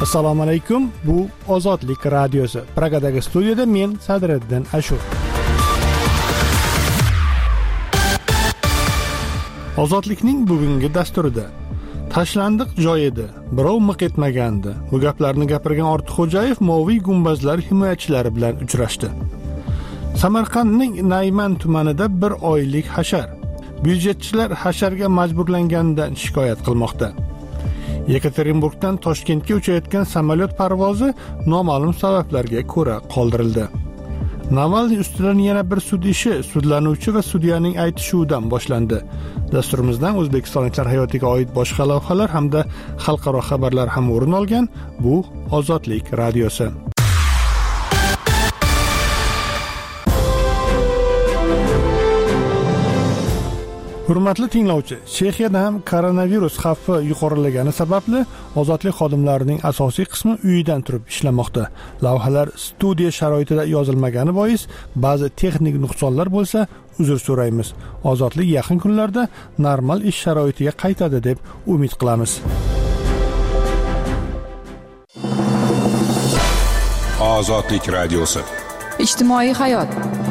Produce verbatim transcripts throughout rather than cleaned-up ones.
Assalomu alaykum. Bu Ozodlik radiosi. Pragadagi studiyada men Sadriddin Ashur. Ozodlikning bugungi dasturida tashlandiq joy edi, birov miq etmagandi. Bu gaplarni gapirgan Ortiqxo'jayev Moviy gumbazlar himoyachilari bilan uchrashdi. Samarqandning Nayman tumanida bir oylik hashar. Byudjetchilar hasharga majburlanganidan shikoyat qilmoqda. Yekaterinburgdan Toshkentga uchayotgan samolyot parvozi noma'lum sabablarga ko'ra qoldirildi. Navalniy ustidan yana bir sud ishi sudlanuvchi va sudyaning aytishuvidan boshlandi. Dasturimizdan o'zbekistonliklar hayotiga oid boshqa lavhalar hamda xalqaro xabarlar ham o'rin olgan. Bu Ozodlik radiosi. Hurmatli tinglovchi, Chexiyada ham koronavirus xavfi yuqorilagani sababli ozodlik xodimlarining asosiy qismi uyidan turib ishlamoqda. Lavhalar studiya sharoitida yozilmagani bois ba'zi texnik nuqsonlar bo'lsa, uzr so'raymiz. Ozodlik yaqin kunlarda normal ish sharoitiga qaytadi deb umid qilamiz. Ozodlik radiosi. Ijtimoiy hayot.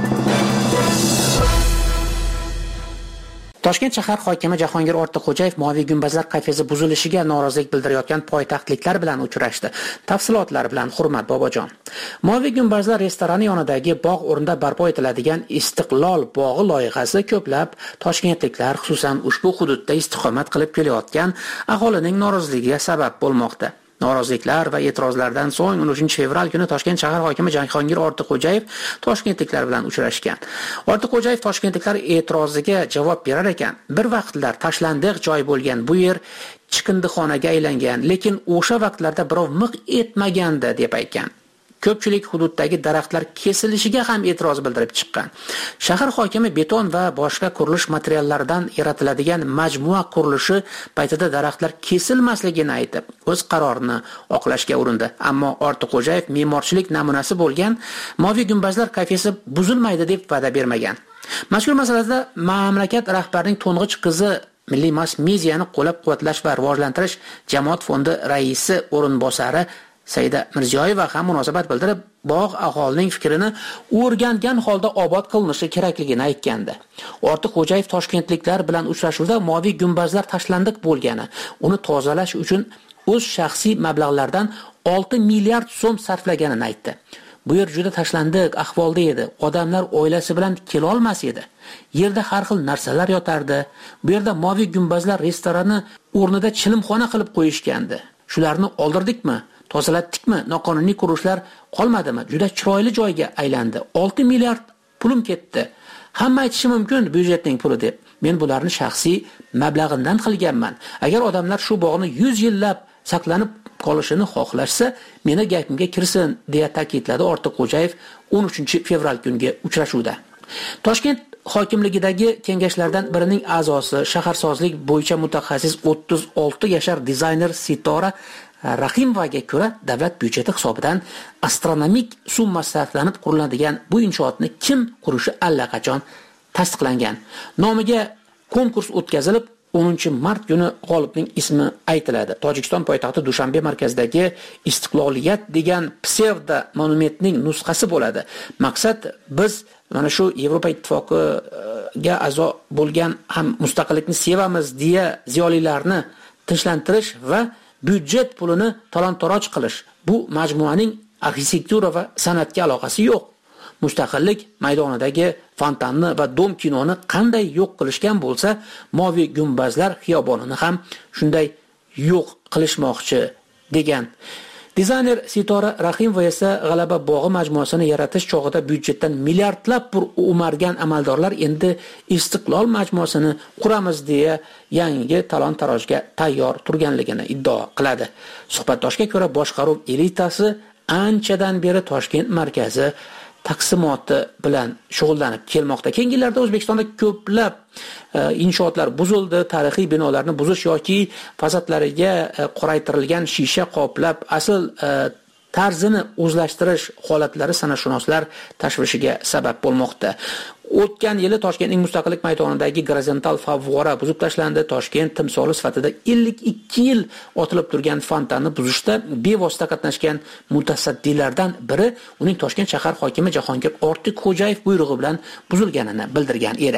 Toshkent shahar hokimi Jahongir Ortiqxo'jayev Moviy gumbazlar kafesi buzilishiga norozilik bildirayotgan poytaxtliklar bilan uchrashdi. Tafsilotlar bilan Hurmat Bobojon. Moviy gumbazlar restorani yonidagi bog' o'rnida barpo etiladigan Istiqlol bog'i loyihasi ko'plab toshkentliklar, xususan ushbu hududda istiqomat qilib kelayotgan aholining noroziligiga sabab bo'lmoqda. Noroziliklar va e'tirozlardan so'ng o'n uchinchi fevral kuni Toshkent shahar hokimi Jahongir Ortiqxo'jayev toshkentliklar bilan uchrashgan. Ortiqxo'jayev toshkentliklar e'tiroziga javob berar ekan, bir vaqtlar tashlandiq joy bo'lgan bu yer chiqindixonaga aylangan, lekin o'sha vaqtlarda birov miq etmagandi deb aytgan. Ko'pchilik hududdagi daraxtlar kesilishiga ham e'tiroz bildirib chiqqan. Shahar hokimi beton va boshqa qurilish materiallaridan yaratiladigan majmua qurilishi paytida daraxtlar kesilmasligini aytib, o'z qarorini oqlashga urindi. Ammo Ortiqxo'jayev me'morchilik namunasi bo'lgan Moviy gumbazlar kafesi buzilmaydi deb va'da bermagan. Mazkur masalada mamlakat rahbarining to'ng'ich qizi Milliy mass mediani qo'llab-quvvatlash va rivojlantirish jamoat fondi raisi o'rinbosari Saida Mirziyoyeva ham munosabat bildirib, bog' aholining fikrini o'rgangan holda obod qilinishi kerakligini aytgandi. Ortiqxo'jayev toshkentliklar bilan uchrashuvda Moviy gumbazlar tashlandiq bo'lgani, uni tozalash uchun o'z shaxsiy mablag'lardan olti milliard so'm sarflaganini aytdi. Bu yer juda tashlandiq ahvolda edi. Odamlar oilasi bilan kela olmas edi. Yerda har xil narsalar yotardi. Bu yerda Moviy gumbazlar restorani o'rnida chilimxona qilib qo'yishgandi. Shularni oldirdikmi? Tozalatdikmi? Noqonuniy qurilishlar qolmadimi? Juda chiroyli joyga aylandi. olti milliard pulim ketdi. Hamma aytishi mumkin byudjetning puli deb. Men bularni shaxsiy mablag'imdan qilganman. Agar odamlar shu bog'ni yuz yillab saqlanib qolishini xohlashsa, meni gapimga kirsin, deya ta'kidladi Ortiqxo'jayev o'n uchinchi fevral kungi uchrashuvda. Toshkent hokimligidagi kengashlardan birining a'zosi, shaharsozlik bo'yicha mutaxassis o'ttiz olti yashar dizayner Sitora Rahimovaga ko'ra, davlat byudjeti hisobidan astronomik summa sarflanib quriladigan bu inshootni kim qurishi allaqachon tasdiqlangan. Nomiga konkurs o'tkazilib, o'ninchi mart kuni g'olibning ismi aytiladi. Tojikiston poytaxti Dushanbe markazidagi Istiqloliyat degan psevdo monumentning nusxasi bo'ladi. Maqsad biz mana shu Yevropa ittifoqiga a'zo bo'lgan ham mustaqillikni sevamiz deya ziyolilarni tinchlantirish va byudjet pulini talon-toroj qilish. Bu majmuaning arxitektura va san'atga aloqasi yo'q. Mustaqillik maydonidagi fontanni va dom kinoni qanday yo'q qilishgan bo'lsa, Moviy gumbazlar xiyobonini ham shunday yo'q qilishmoqchi degan. Dizayner Sitora Rahimova esa G'alaba bog'i majmuasini yaratish chog'ida byudjetdan milliardlab pul o'margan amaldorlar endi Istiqlol majmuasini quramiz deya yangi talon-tarojga tayyor turganligini iddao qiladi. Suhbatdoshga ko'ra, boshqaruv elitasi anchadan beri Toshkent markazi taqsimoti bilan shug'ullanib kelmoqda. Keyingi yillarda O'zbekistonda ko'plab e, inshootlar buzildi, tarixiy binolarni buzish yoki fasadlariga e, qoraytirilgan shisha qoplab asl e, tarzini o'zlashtirish holatlari sanashunoslar tashvishiga sabab bo'lmoqda. O'tgan yili Toshkentning Mustaqillik maydonidagi gorizontal favvora buzib tashlandi. Toshkent timsoli sifatida ellik ikki yil otilib turgan fontanni buzishda bevosita qatnashgan mutasaddilardan biri uning Toshkent shahar hokimi Jahongir Ortiqxo'jayev buyrug'i bilan buzilganini bildirgan edi.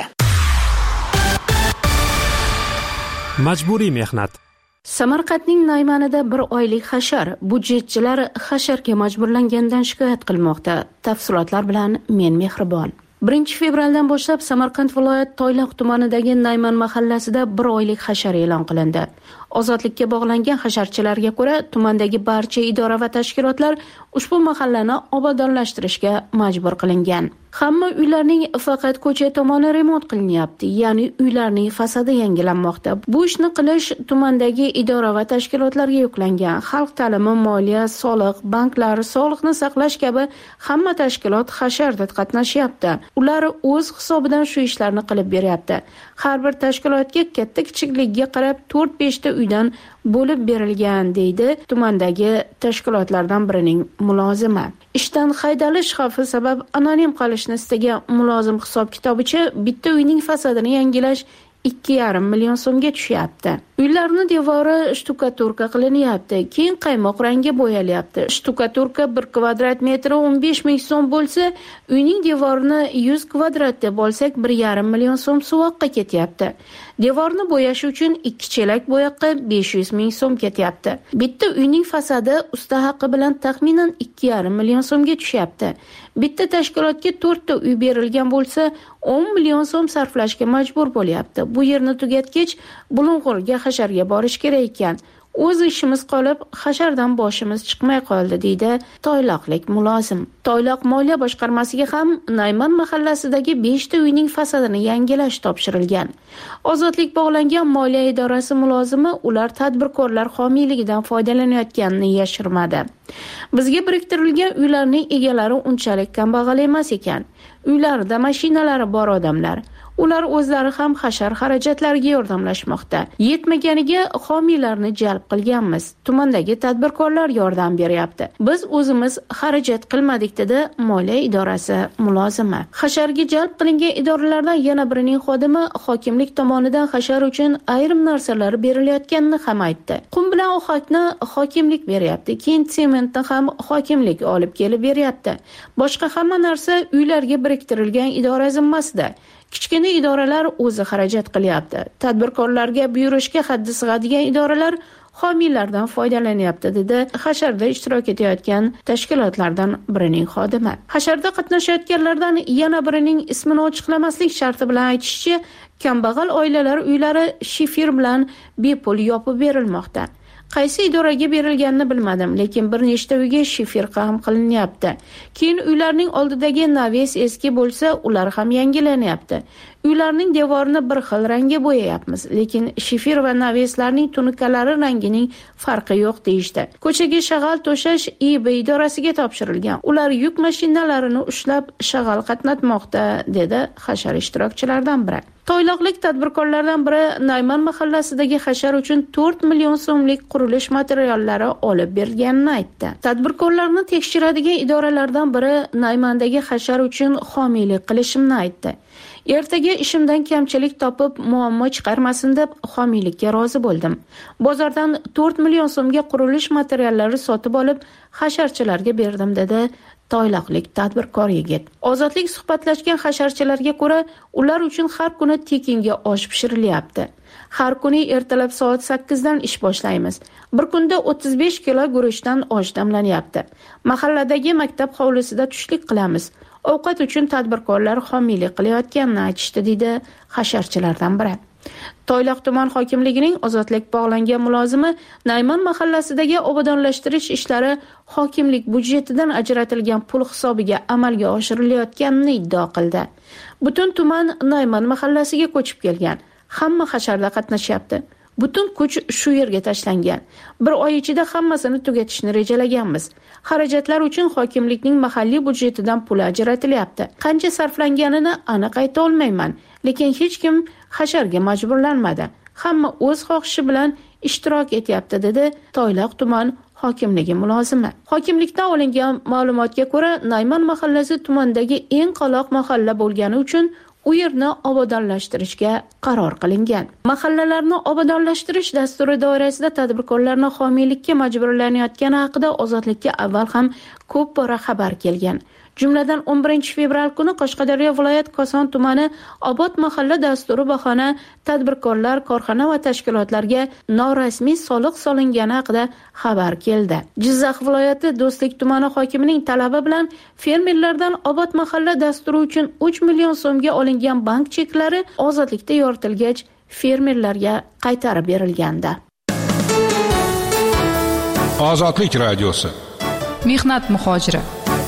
Majburiy mehnat. Samarqandning Naymanida bir oylik hashar, budjetchilar hasharga majburlangandan shikoyat qilmoqda. Tafsilotlar bilan men Mehribon. birinchi fevraldan boshlab Samarqand viloyat Toyloq tumanidagi Nayman mahallasida bir oylik hashar e'lon qilindi. Ozodlikka bog'langan hasharchilarga ko'ra, tumandagi barcha idora va tashkilotlar ushbu mahallani obodonlashtirishga majbur qilingan. Hamma uylarning faqat ko'cha tomoni remont qilinyapti, ya'ni uylarning fasadi yangilanmoqda. Bu ishni qilish tumandagi idora va tashkilotlarga yuklangan. Xalq ta'limi, moliya, soliq, banklar, sog'liqni saqlash kabi hamma tashkilot hasharda qatnashyapti. Ular o'z hisobidan shu ishlarni qilib beryapti. Har bir tashkilotga katta-kichikligiga qarab to'rt besh ta uydan bo'lib berilgan, deydi tumandagi tashkilotlardan birining mulozimi. Ishdan haydalish xavfi sabab anonim qolishni istagan mulozim hisob-kitobicha bitta uyning fasadini yangilash ikki yarim million so'mga tushyapti. Uylarni devori shtukaturka qilinyapti, keyin qaymoq rangga bo'yalyapti. Shtukaturka bir kvadrat metri o'n besh ming so'm bo'lsa, uyning devorini yuz kvadrat deb olsak bir yarim million so'm suvoqqa ketyapti. Devorni bo'yash uchun ikki chelak bo'yoqqa besh yuz ming so'm ketyapti. Bitta uyning fasadi usta haqqi bilan taxminan ikki yarim million so'mga tushyapti. Bitta tashkilotga to'rt ta uy berilgan bo'lsa, o'n million so'm sarflashga majbur bo'lyapti. Bu yerni tugatgach, Bulung'urga hasharga borish kerak ekan. O'z ishimiz qolib, hashardan boshimiz chiqmay qoldi, deydi toyloqlik mulozim. Toyloq moliya boshqarmasiga ham Nayman mahallasidagi besh ta uyning fasadini yangilash topshirilgan. Ozodlik bog'langan moliya idorasi mulozimi ular tadbirkorlar homiyligidan foydalanayotganini yashirmadi. Bizga biriktirilgan uylarning egalari unchalik kambag'al emas ekan. Uylarida mashinalari bor odamlar. Ular o'zlari ham hashar xarajatlariga yordamlashmoqda. Yetmaganiga homiylarni jalb qilganmiz. Tumandagi tadbirkorlar yordam beryapti. Biz o'zimiz xarajat qilmadik, dedi moliya idorasi mulozimi. Hasharga jalb qilingan idoralardan yana birining xodimi hokimlik tomonidan hashar uchun ayrim narsalar berilayotganini ham aytdi. Qum bilan ohakni hokimlik beryapti, keyin sementni ham hokimlik olib kelib beryapti. Boshqa hamma narsa uylarga biriktirilgan idora zimmasida. Kichkina idoralar o'zi xarajat qilyapti. Tadbirkorlarga buyurishga haddi sig'adigan idoralar homiylardan foydalanyapti, dedi hasharda ishtirok etayotgan tashkilotlardan birining xodimi. Hasharda qatnashayotganlardan yana birining ismini ochiqlamaslik sharti bilan aytishicha, kambag'al oilalar uylari shifir bilan bepul yopib berilmoqda. Qaysi idoraga berilganini bilmadim, lekin bir nechta uyga shifir ham qilinyapti. Keyin uylarning oldidagi naves eski bo'lsa, ular ham yangilanyapti. Uylarning devorini bir xil rangga bo'yayapmiz, lekin shifir va naveslarning tunikalari rangining farqi yo'q deyishdi. Ko'chaga shag'al to'shash I B idorasiga topshirilgan. Ular yuk mashinalarini ushlab shag'al qatnatmoqda, dedi hashar ishtirokchilaridan biri. Toyloqlik tadbirkorlardan biri Nayman mahallasidagi hashar uchun to'rt million so'mlik qurilish materiallari olib berganini aytdi. Tadbirkorlarni tekshiradigan idoralardan biri Naymandagi hashar uchun homiylik qilishimni aytdi. Ertaga ishimdan kamchilik topib, muammo chiqarmasin deb homiylikka rozi bo'ldim. Bozordan to'rt million so'mga qurilish materiallari sotib olib, hasharchilarga berdim, dedi toyloqlik tadbirkor yigit. Ozodlik suhbatlashgan hasharchilarga ko'ra, ular uchun har kuni tekinga osh pishirilyapti. Har kuni ertalab soat sakkizdan ish boshlaymiz. Bir kunda o'ttiz besh kilo guruchdan osh damlanyapti. Mahalladagi maktab hovlisida tushlik qilamiz. Ovqat uchun tadbirkorlar homiylik qilayotganini aytishdi, deydi hasharchilardan biri. Toyloq tuman hokimligining ozodlik bog'langan mulozimi Nayman mahallasidagi obodonlashtirish ishlari hokimlik budjetidan ajratilgan pul hisobiga amalga oshirilayotganini iddao qildi. Butun tuman Nayman mahallasiga ko'chib kelgan. Hamma hasharda qatnashyapti. Butun kuch shu yerga tashlangan. Bir oy ichida hammasini tugatishni rejalaganmiz. Xarajatlar uchun hokimlikning mahalliy budjetidan pul ajratilyapti. Qancha sarflanganini aniq ayta olmayman, lekin hech kim hasharga majburlanmadi. Hamma o'z xohishi bilan ishtirok etyapti, dedi Toyloq tuman hokimligi mulozimi. Hokimlikdan olingan ma'lumotga ko'ra, Nayman mahallasi tumandagi eng qoloq mahalla bo'lgani uchun u yerni obodonlashtirishga qaror qilingan. Mahallalarni obodonlashtirish dasturi doirasida tadbirkorlarni homiylikka majburlanayotgani haqida Ozodlikka avval ham ko'p bora xabar kelgan. Jumladan o'n birinchi fevral kuni Qashqadaryo viloyat Koson tumani Obod mahalla dasturi bahona tadbirkorlar, korxona va tashkilotlarga norasmiy soliq solingani haqida xabar keldi. Jizzax viloyati Do'stlik tumani hokimining talabi bilan fermerlardan Obod mahalla dasturi uchun uch million so'mga olingan bank cheklari ozodlikda yoritilgach fermerlarga qaytarib berilgandi. Ozodlik radiosi. Mehnat muhojiri.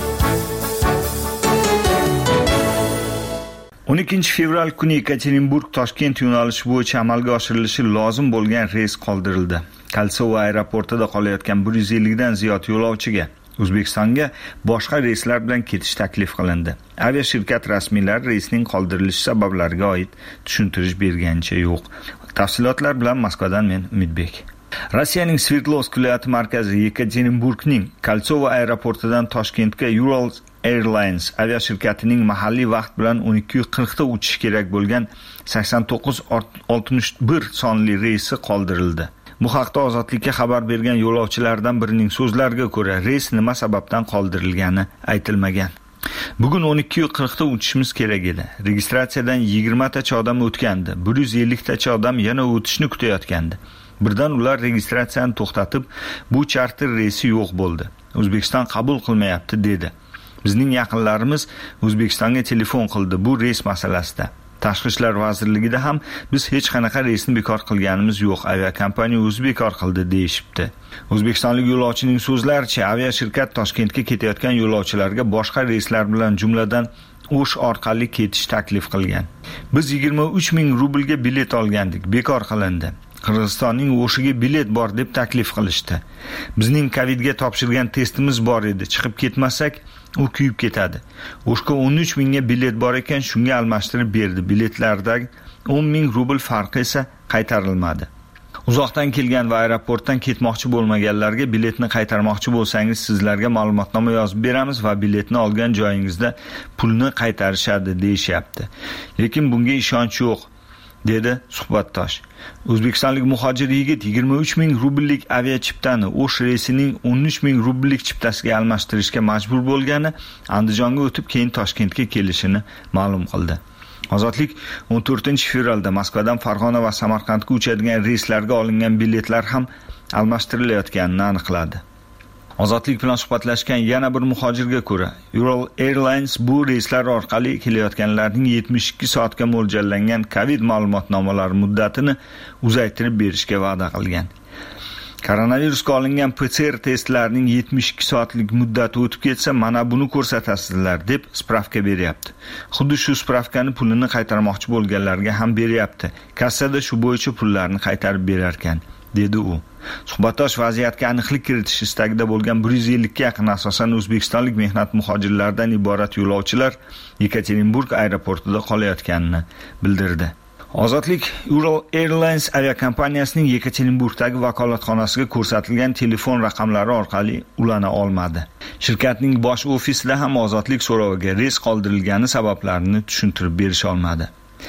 o'n ikkinchi fevral kuni Yekaterinburg-Toshkent yo'nalishi bo'yicha amalga oshirilishi lozim bo'lgan reys qoldirildi. Kalsovo aeroportida qolayotgan bir yuz ellik dan ziyod yo'lovchiga O'zbekistonga boshqa reyslar bilan ketish taklif qilindi. Aviashirkat rasmiylari reysning qoldirilishi sabablariga oid tushuntirish berganicha yo'q. Tafsilotlar bilan Moskvadan men Umidbek. Rossiyaning Sverdlovsk viloyati markazi Yekaterinburgning Kalsovo aeroportidan Toshkentga Ural Airlines aviashirkatining mahalliy vaqt bilan o'n ikki qirq da uchish kerak bo'lgan sakson to'qqiz oltmish bir sonli reysi qoldirildi. Bu haqda Ozodlikka xabar bergan yo'lovchilardan birining so'zlariga ko'ra, reys nima sababdan qoldirilgani aytilmagan. Bugun o'n ikki qirq da uchishimiz kerak edi. Registratsiyadan yigirma tacha odam o'tgandi. bir yuz ellik tacha odam yana o'tishni kutayotgandi. Birdan ular registratsiyani to'xtatib, bu charter reysi yo'q bo'ldi. O'zbekiston qabul qilmayapti dedi. Bizning yaqinlarimiz O'zbekistonga telefon qildi bu reys masalasida. Tashqi ishlar vazirligida ham biz hech qanaqa reysni bekor qilganimiz yo'q, aviakompaniya o'zi bekor qildi deyishibdi. O'zbekistonlik yo'lovchining so'zlaricha, aviashirkat Toshkentga ketayotgan yo'lovchilarga boshqa reyslar bilan jumladan O'sh orqali ketish taklif qilgan. Biz yigirma uch ming rublga bilet olgandik, bekor qilindi. Qirg'izistonning O'shiga bilet bor deb taklif qilishdi. Bizning Covidga topshirgan testimiz bor edi. Chiqib ketmasak, u kuyib ketadi. O'shga o'n uch mingga bilet bor ekan, shunga almashtirib berdi. Biletlardagi o'n ming rubl farqi esa qaytarilmadi. Uzoqdan kelgan va aeroportdan ketmoqchi bo'lmaganlarga biletni qaytarmoqchi bo'lsangiz, sizlarga ma'lumotnoma yozib beramiz va biletni olgan joyingizda pulni qaytarishadi deyishyapti. Lekin bunga ishonch yo'q, dedi suhbatdosh. O'zbekistonlik muhojir yigit yigirma uch ming rubllik aviachiptani O'sh reysining o'n uch ming rubllik chiptasiga almashtirishga majbur bo'lgani, Andijonga o'tib keyin Toshkentga kelishini ma'lum qildi. Ozodlik o'n to'rtinchi fevralda Moskvadan Farg'ona va Samarqandga uchadigan reyslarga olingan biletlar ham almashtirilayotganini aniqladi. Ozodlik bilan suhbatlashgan yana bir muhojirga ko'ra, Ural Airlines bu reyslar orqali kelayotganlarning yetmish ikki soatga mo'ljallangan Covid ma'lumotnomalari muddatini uzaytirib berishga va'da qilgan. Koronavirusga olingan P C R testlarining yetmish ikki soatlik muddati o'tib ketsa, mana buni ko'rsatasizlar deb spravka beryapti. Xuddi shu spravkani pulini qaytarmoqchi bo'lganlarga ham beryapti. Kassada shu bo'yicha pullarni qaytarib berar ekan, dedi u. Suhbatdosh vaziyatga aniqlik kiritish istagida bo'lgan bir yuz ellik ga yaqin asosan o'zbekistonlik mehnat muhojirlaridan iborat yo'lovchilar Yekaterinburg aeroportida qolayotganini bildirdi. Ozodlik Ural Airlines aviakompaniyasining Yekaterinburgdagi vakolatxonasiga ko'rsatilgan telefon raqamlari orqali ulana olmadi. Shirkatning bosh ofisida ham Ozodlik so'roviga reys qoldirilgani sabablarini tushuntirib berisha olmadi.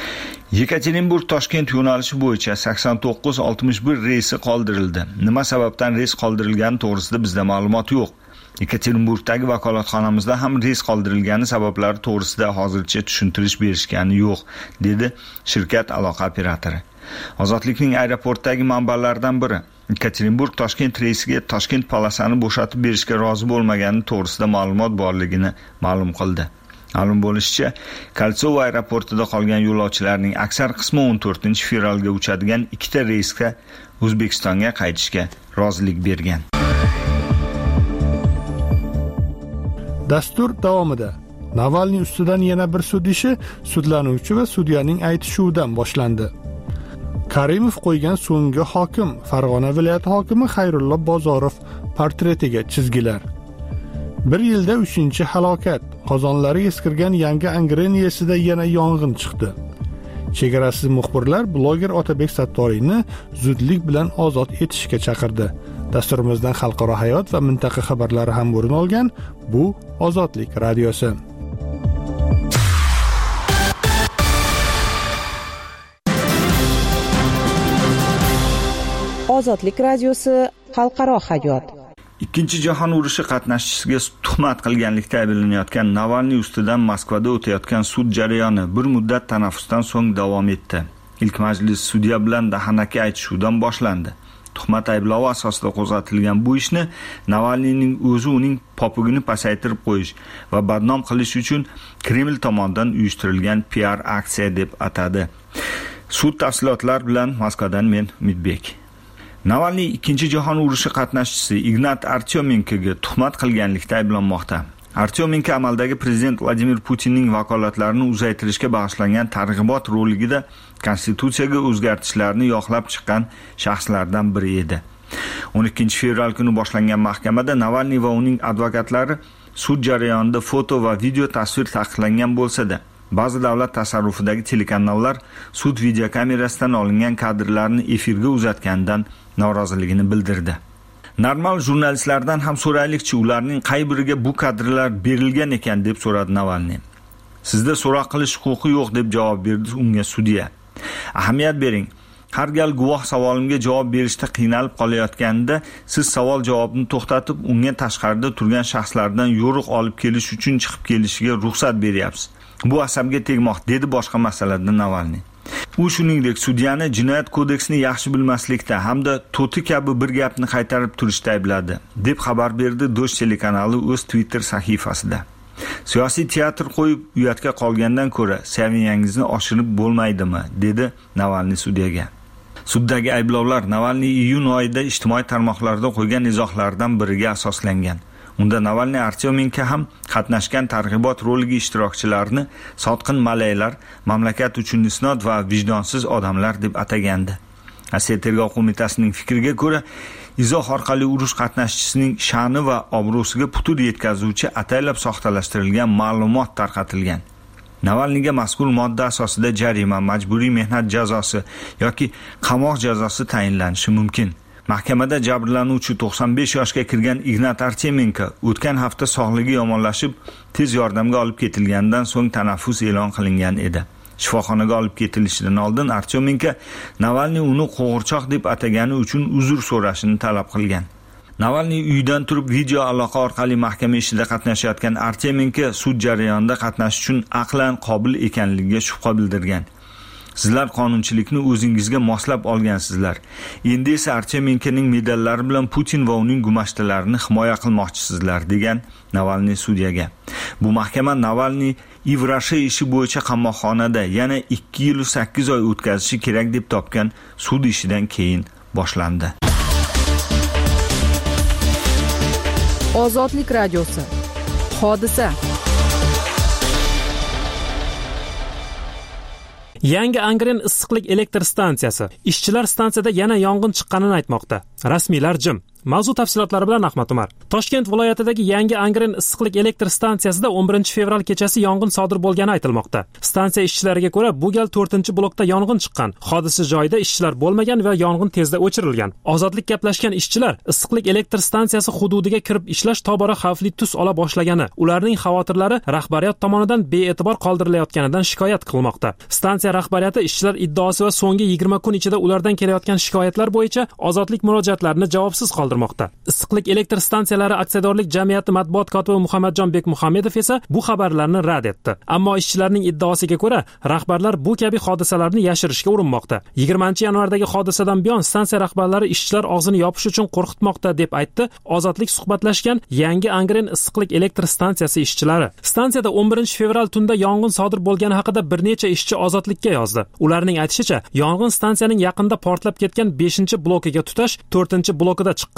Yekaterinburg-Toshkent yo'nalishi bo'yicha sakson to'qqiz oltmish bir reysi qoldirildi. Nima sababdan reys qoldirilgani to'g'risida bizda ma'lumot yo'q. Yekaterinburgdagi vakolatxonamizda ham reys qoldirilgani sabablari to'g'risida hozircha tushuntirish berishgani yo'q, dedi shirkat aloqa operatori. Ozodlikning aeroportdagi manbalaridan biri Yekaterinburg-Toshkent reysiga Toshkent polosani bo'shatib berishga rozi bo'lmagani to'g'risida ma'lumot borligini ma'lum qildi. Ma'lum bo'lishicha, Kalsovo aeroportida qolgan yo'lovchilarning aksar qismi o'n to'rtinchi fevralga uchadigan ikkita reysga O'zbekistonga qaytishga rozilik bergan. Dastur davomida Navalniy ustidan yana bir sud ishi sudlanuvchi va sudyaning aytishuvidan boshlandi. Karimov qo'ygan so'nggi hokim, Farg'ona viloyati hokimi Xayrullo Bozorov portretiga chizgilar. Bir yilda uchinchi halokat. Qozonlari eskirgan yangi Angreniyasida yana yong'in chiqdi. Chegarasiz muxbirlar bloger Otabek Sattoriyni zudlik bilan ozod etishga chaqirdi. Dasturimizdan xalqaro hayot va mintaqa xabarlari ham o'rin olgan. Bu Ozodlik radiosi. Ozodlik radiosi xalqaro hayot. Ikkinchi jahon urushi qatnashchisiga tuhmat qilganlikda ayblanayotgan Navalniy ustidan Moskvada o'tayotgan sud jarayoni bir muddat tanaffusdan so'ng davom etdi. Ilk majlis sudya bilan dahanaki aytishuvdan boshlandi. Tuhmat ayblovi asosida qo'zg'atilgan bu ishni Navalniyning o'zi uning popugini pasaytirib qo'yish va badnom qilish uchun Kreml tomonidan uyushtirilgan P R aksiya deb atadi. Sud tafsilotlari bilan Moskvadan men Umidbek. Navalniy ikkinchi jahon urushi qatnashchisi Ignat Artyomenkoga tuhmat qilganlikda ayblanmoqda. Artyomenko amaldagi prezident Vladimir Putinning vakolatlarini uzaytirishga bag'ishlangan targ'ibot roligida konstitutsiyaga o'zgartishlarni yoqlab chiqqan shaxslardan biri edi. o'n ikkinchi fevral kuni boshlangan mahkamada Navalniy va uning advokatlari sud jarayonida foto va video tasvir taqiqlangan bo'lsa-da, ba'zi davlat tasarrufidagi telekanallar sud videokamerasidan olingan kadrlarni efirga uzatgandan noroziligini bildirdi. Normal jurnalistlardan ham so'raylikchi, ularning qay biriga bu kadrlar berilgan ekan deb so'radi Navalniy. Sizda so'roq qilish huquqi yo'q deb javob berdi unga sudya. Ahamiyat bering. Har gal guvoh savolimga javob berishda qiynalib qolayotganda siz savol javobni to'xtatib, unga tashqarida turgan shaxslardan yo'riq olib kelish uchun chiqib kelishiga ruxsat beryapsiz. Bu asabga tegmoq, dedi boshqa masalada Navalniy. U shuningdek sudyani jinoyat kodeksini yaxshi bilmaslikda hamda to'ti kabi bir gapni qaytarib turishda aybladi, deb xabar berdi Dosh telekanali o'z Twitter sahifasida. Siyosiy teatr qo'yib uyatga qolgandan ko'ra saviyangizni oshirib bo'lmaydimi, dedi Navalniy sudyaga. Suddagi ayblovlar Navalniy iyun oyida ijtimoiy tarmoqlarda qo'ygan izohlardan biriga asoslangan. Unda Navalniy Artyomenko ham qatnashgan targ'ibot roligi ishtirokchilarini sotqin malaylar, mamlakat uchun isnod va vijdonsiz odamlar deb atagandi. Rossiya Tergov qo'mitasining fikriga ko'ra, izoh orqali urush qatnashchisining sha'ni va obro'siga putur yetkazuvchi ataylab soxtalashtirilgan ma'lumot tarqatilgan. Navalniyga mazkur modda asosida jarima, majburiy mehnat jazosi yoki qamoq jazosi tayinlanishi mumkin. Mahkamada jabrlanuvchi to'qson besh yoshga kirgan Ignat Artyomenko o'tgan hafta sog'ligi yomonlashib, tez yordamga olib ketilgandan so'ng tanaffus e'lon qilingan edi. Shifoxonaga olib ketilishidan oldin Artyomenko Navalniy uni qo'g'irchoq deb atagani uchun uzr so'rashini talab qilgan. Navalniy uyidan turib video aloqa orqali mahkama ishida qatnashayotgan Artyomenko sud jarayonida qatnashish uchun aqlan qobil ekanligiga shubha bildirgan. Sizlar qonunchilikni o'zingizga moslab olgansizlar. Endi esa Artyomenkoning medallari bilan Putin va uning gumashtalarini himoya qilmoqchisizlar, degan Navalniy sudyaga. Bu mahkama Navalniy Ivrashe ishi bo'yicha qamoqxonada yana ikki yil sakkiz oy o'tkazishi kerak deb topgan sud ishidan keyin boshlandi. Ozodlik radiosi. Hodisa. Yangi Angren issiqlik elektr stansiyasi. Ishchilar stansiyada yana yong'in chiqqanini aytmoqda. Rasmiylar jim. Mavzu tafsilotlari bilan Ahmad Umar. Toshkent viloyatidagi yangi Angren issiqlik elektr stansiyasida o'n birinchi fevral kechasi yong'in sodir bo'lgani aytilmoqda. Stansiya ishchilariga ko'ra, bu gal to'rtinchi blokda yong'in chiqqan. Hodisa joyida ishchilar bo'lmagan va yong'in tezda o'chirilgan. Ozodlik gaplashgan ishchilar issiqlik elektr stansiyasi hududiga kirib ishlash tobora xavfli tus ola boshlagani, ularning xavotirlari rahbariyat tomonidan bee'tibor qoldirilayotganidan shikoyat qilmoqda. Stansiya rahbariyati ishchilar iddaosi va so'nggi yigirma kun ichida ulardan kelayotgan shikoyatlar bo'yicha ozodlik murojaatlarini javobsiz qoldirdi. Issiqlik elektr stansiyalari aksiyadorlik jamiyati matbuot kotibi Muhammadjon Bekmuhammedov esa bu xabarlarni rad etdi. Ammo ishchilarning iddaosiga ko'ra, rahbarlar bu kabi hodisalarni yashirishga urinmoqda. yigirmanchi yanvardagi hodisadan buyon stansiya rahbarlari ishchilar og'zini yopish uchun qo'rqitmoqda deb aytdi Ozodlik suhbatlashgan yangi Angren issiqlik elektr stansiyasi ishchilari. Stansiyada o'n birinchi fevral tunda yong'in sodir bo'lgani haqida bir necha ishchi Ozodlikka yozdi. Ularning aytishicha, yong'in stansiyaning yaqinda portlab ketgan beshinchi blokiga tutash, to'rtinchi blokida chiqqan.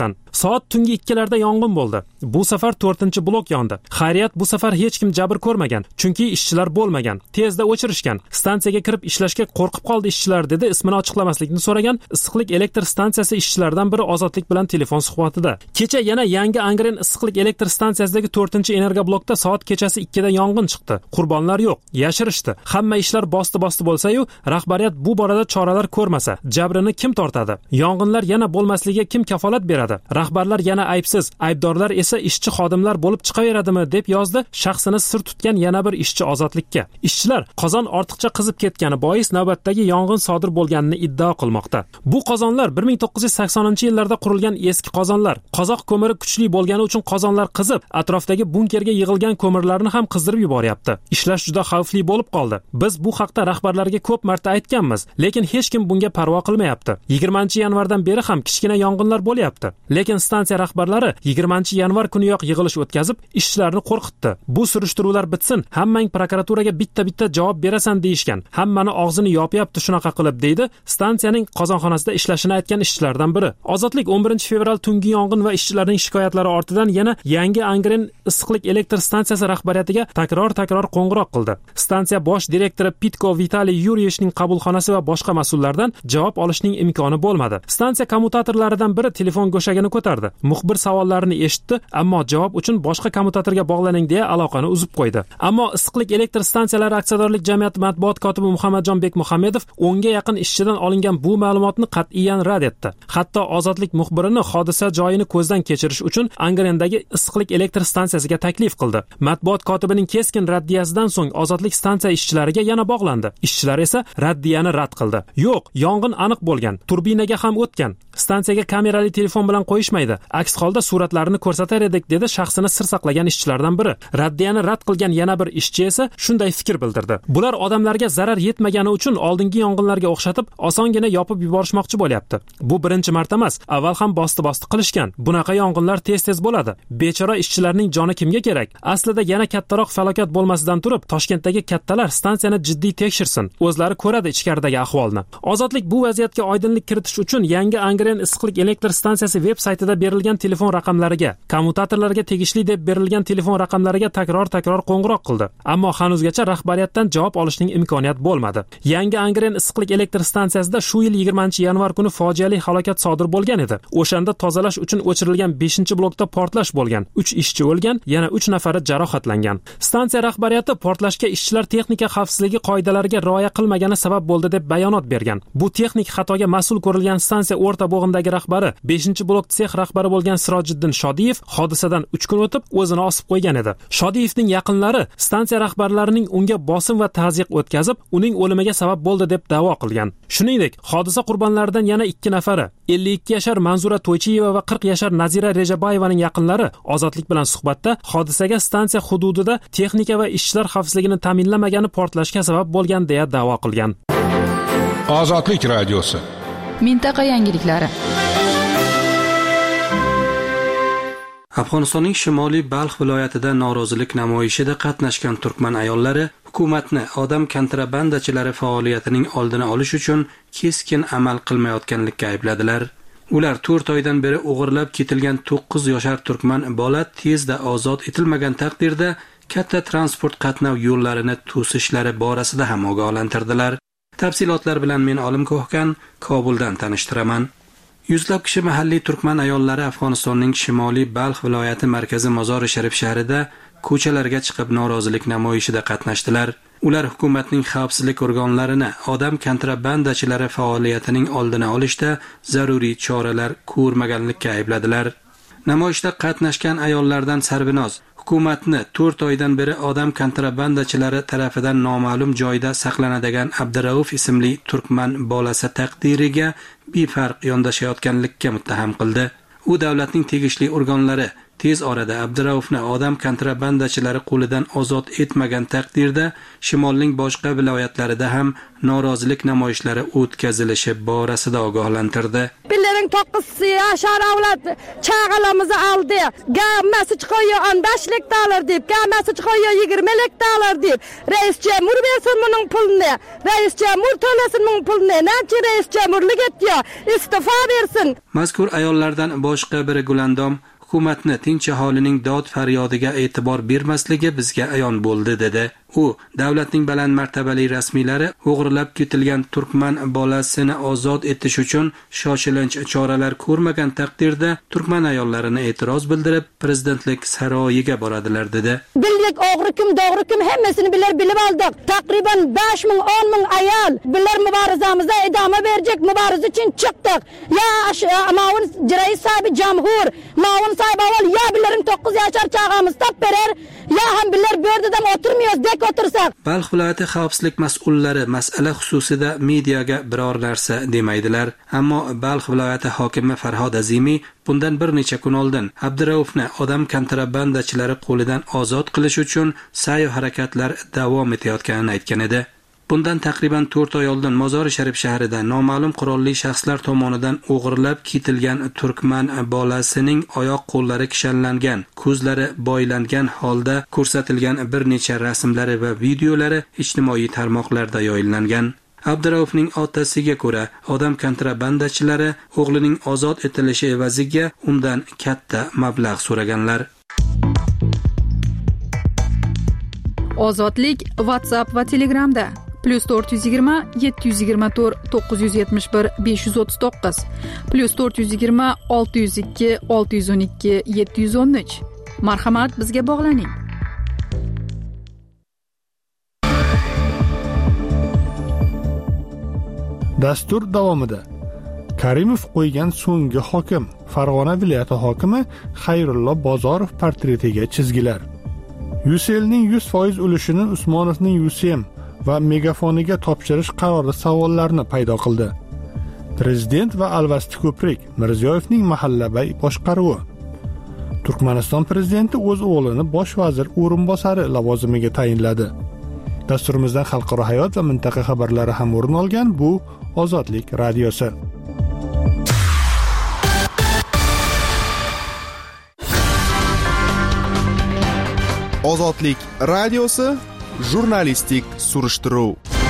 chiqqan. Soat tungi ikkilarda yong'in bo'ldi. Bu safar to'rtinchi blok yondi. Xayriyat, bu safar hech kim jabr ko'rmagan, chunki ishchilar bo'lmagan. Tezda o'chirishgan. Stansiyaga kirib ishlashga qo'rqib qoldi ishchilar, dedi ismini ochiqlamaslikni so'ragan issiqlik elektr stansiyasi ishchilaridan biri Ozodlik bilan telefon suhbatida. Kecha yana yangi Angren issiqlik elektr stansiyasidagi to'rtinchi energoblokda soat kechasi ikkida yong'in chiqdi. Qurbonlar yo'q, yashirishdi. Hamma ishlar bosti-bosti bo'lsa-yu, rahbariyat bu borada choralar ko'rmasa, jabrini kim tortadi? Yong'inlar yana bo'lmasligiga kim kafolat beradi? Rahbarlar yana aybsiz, aybdorlar esa ishchi xodimlar bo'lib chiqaveradimi, deb yozdi shaxsini sir tutgan yana bir ishchi Ozodlikka. Ishchilar qozon ortiqcha qizib ketgani bois navbatdagi yong'in sodir bo'lganini iddao qilmoqda. Bu qozonlar bir ming to'qqiz yuz saksoninchi yillarda qurilgan eski qozonlar. Qozoq ko'miri kuchli bo'lgani uchun qozonlar qizib, atrofdagi bunkerga yig'ilgan ko'mirlarni ham qizdirib yuboryapti. Ishlash juda xavfli bo'lib qoldi. Biz bu haqda rahbarlarga ko'p marta aytganmiz, lekin hech kim bunga parvo qilmayapti. yigirmanchi yanvardan beri ham kichkina yong'inlar bo'lyapti. Lekin stansiya rahbarlari yigirmanchi yanvar kuniyoq yig'ilish o'tkazib, ishchilarni qo'rqitdi. Bu surishtiruvlar bitsin, hammang prokuraturaga bitta-bitta javob berasan deyishgan. Hammani og'zini yopyapti shunaqa qilib, deydi stansiyaning qozonxonasida ishlashini aytgan ishchilardan biri. Ozodlik o'n birinchi fevral tungi yong'in va ishchilarning shikoyatlari ortidan yana yangi Angren issiqlik elektr stansiyasi rahbariyatiga takror-takror qo'ng'iroq qildi. Stansiya bosh direktori Pitko Vitaliy Yuriyevning qabulxonasi va boshqa mas'ullardan javob olishning imkoni bo'lmadi. Stansiya kommutatorlaridan biri telefon go'shagini ko'tardi. Muxbir savollarini eshitdi, ammo javob uchun boshqa kommutatorga bog'laning deya aloqani uzib qo'ydi. Ammo issiqlik elektr stansiyalari aksiyadorlik jamiyati matbuot kotibi Muhammadjon Bekmuhammedov o'nga yaqin ishchidan olingan bu ma'lumotni qat'iyan rad etdi. Hatto Ozodlik muxbirini hodisa joyini ko'zdan kechirish uchun Angrendagi issiqlik elektr stansiyasiga taklif qildi. Matbuot kotibining keskin raddiyasidan so'ng Ozodlik stansiya ishchilariga yana bog'landi. Ishchilar esa raddiyani rad qildi. Yo'q, yong'in aniq bo'lgan, turbinaga ham o'tgan. Stansiyaga kamerali telefon bilan qo'yishmaydi. Aks holda suratlarini ko'rsatar edik, dedi shaxsini sir saqlagan ishchilardan biri. Raddiyani rad qilgan yana bir ishchi esa shunday fikr bildirdi. Bular odamlarga zarar yetmagani uchun oldingi yong'inlarga o'xshatib osongina yopib yuborishmoqchi bo'lyapti. Bu birinchi marta emas, avval ham bosti-bosti qilishgan. Bunaqa yong'inlar tez-tez bo'ladi. Bechora ishchilarning joni kimga kerak? Aslida yana kattaroq falokat bo'lmasidan turib, Toshkentdagi kattalar stansiyani jiddiy tekshirsin. O'zlari ko'radi ichkaridagi ahvolni. Ozodlik bu vaziyatga oydinlik kiritish uchun yangi Angren issiqlik elektr stansiyasi veb-saytida berilgan telefon raqamlariga, kommutatorlarga tegishli deb berilgan telefon raqamlariga takror-takror qo'ng'iroq qildi. Ammo hanuzgacha rahbariyatdan javob olishning imkoniyati bo'lmadi. Yangi Angren issiqlik elektr stansiyasida shu yil yigirmanchi yanvar kuni fojiali halokat sodir bo'lgan edi. O'shanda tozalash uchun o'chirilgan beshinchi blokda portlash bo'lgan. uch ishchi o'lgan, yana uch nafari jarohatlangan. Stansiya rahbariyati portlashga ishchilar texnika xavfsizligi qoidalariga rioya qilmagani sabab bo'ldi deb bayonot bergan. Bu texnik xatoga mas'ul ko'rilgan stansiya o'rta bo'g'indagi rahbari, beshinchi blok sex rahbari bo'lgan Sirojiddin Shodiyev hodisadan uch kun o'tib o'zini osib qo'ygan edi. Shodiyevning yaqinlari stansiya rahbarlarining unga bosim va ta'ziq o'tkazib, uning o'limiga sabab bo'ldi deb da'vo qilgan. Shuningdek, hodisa qurbonlaridan yana ikki nafari, ellik ikki yashar Manzura To'ychiyeva va qirq yashar Nazira Rejabayevaning yaqinlari Ozodlik bilan suhbatda hodisaga stansiya hududida texnika va ishchilar xavfsizligini ta'minlamagani portlashga sabab bo'lgan deya da'vo qilgan. Ozodlik radiosi. Mintaqa yangiliklari. Afg'onistonning Shimoliy Balx viloyatida norozilik namoyishida qatnashgan turkman ayollari hukumatni odam kontrabandachilari faoliyatining oldini olish uchun keskin amal qilmayotganlikka aybladilar. Ular to'rt oydan beri o'g'irlab ketilgan to'qqiz yoshar turkman bola tezda ozod etilmagan taqdirda katta transport qatnov yo'llarini to'sishlari borasida ham ogohlantirdilar. Tafsilotlar bilan men Olim Ko'hkan Kobuldan tanishtiraman. Yuzlab kishi mahalliy turkman ayollari Afg'onistonning Shimoliy Balx viloyati markazi Mozori Sharif shahrida ko'chalarga chiqib norozilik namoyishida qatnashdilar. Ular hukumatning xavfsizlik organlarini odam kontrabandachilari faoliyatining oldini olishda zaruriy choralar ko'rmaganlikka aybladilar. Namoyishda qatnashgan ayollardan Sarvinoz hukumatni to'rt oydan beri odam kontrabandachilari tarafidan noma'lum joyda saqlanadigan Abdurauf ismli turkman bolasi taqdiriga befarq yondashayotganlikka muttaham qildi. U davlatning tegishli organlari tez orada Abduraufni odam kontrabandachilari qo'lidan ozod etmagan taqdirda shimolning boshqa viloyatlarida ham norozilik namoyishlari o'tkazilishi borasida ogohlantirdi. Billerin to'qqiz yashar avlod chaqalamizni oldi. Gammasi chiqoyo o'n beshlik dollar deb, gammasi chiqoyo yigirmalik dollar deb. Rais Jamur bersin buning pulini. Rais Jamur to'lasin buning pulini. Nanchi rais Jamurlik etdi. Istifa bersin. Mazkur ayollardan boshqa biri Gulandom hukumatni tinch aholining dod faryodiga e'tibor bermasligi bizga ayon bo'ldi dedi. U davlatning baland martabali rasmiylari o'g'irlab ketilgan turkman bolasini ozod etish uchun shoshilinch choralar ko'rmagan taqdirda turkman ayollarini e'tiroz bildirib prezidentlik saroyiga boradilar dedi. Bildik o'g'ri kim, doğru kim hammasini bilar bilib oldik. Taqriban besh ming o'n ming ayol bilar muborizamizda idoma berajak muboriza uchun chiqdik. Ya ma'un rais sahibi jamhur, ma'un sahibi avval ya bilaring to'qqiz yashar chaqamiz tap berar, ya ham bilar bu yerda o'tirmaymiz deb o'tirsak. Balx viloyati xavfsizlik mas'ullari mas'ala xususida mediaga biror narsa demaydilar, ammo Balx viloyati hokimi Farhod Azimiy bundan bir necha kun oldin Abduraufni odam kontrabandachilari qo'lidan ozod qilish uchun sa'y harakatlar davom etayotganini aytgan edi. Bundan taqriban to'rt oy oldin Mozori Sharif shahrida noma'lum qurolli shaxslar tomonidan o'g'irlab ketilgan turkman bolasining oyoq qo'llari kishanlangan, ko'zlari boylangan holda ko'rsatilgan bir necha rasmlari va videolari ijtimoiy tarmoqlarda yoyillangan. Abduraufning otasiga ko'ra, odam kontrabandachilari o'g'lining ozod etilishi evaziga undan katta mablag' so'raganlar. Ozodlik WhatsApp va Telegramda plus to'rt yuz yigirma yetti yuz yigirma to'rt to'qqiz yuz yetmish bir besh yuz o'ttiz to'qqiz plus to'rt yuz yigirma olti yuz ikki olti yuz o'n ikki yetti yuz o'n uch. Marhamat, bizga bog'laning. Dastur davomida Karimov qo'ygan so'nggi hokim, Farg'ona viloyati hokimi Xayrullo Bozorov portretiga chizgilar. Yuselning yuz foiz ulushini Usmonovning Yusem va megafoniga topshirish qarori savollarni paydo qildi. Prezident va Alvasti ko'prik, Mirziyoyevning mahallabay boshqaruvi. Turkmaniston prezidenti o'z o'g'lini bosh vazir o'rinbosari lavozimiga tayinladi. Dasturimizdan xalqaro hayot va mintaqa xabarlari ham o'rin olgan bu Ozodlik radiosi. Ozodlik radiosi jurnalistik surishtiruv.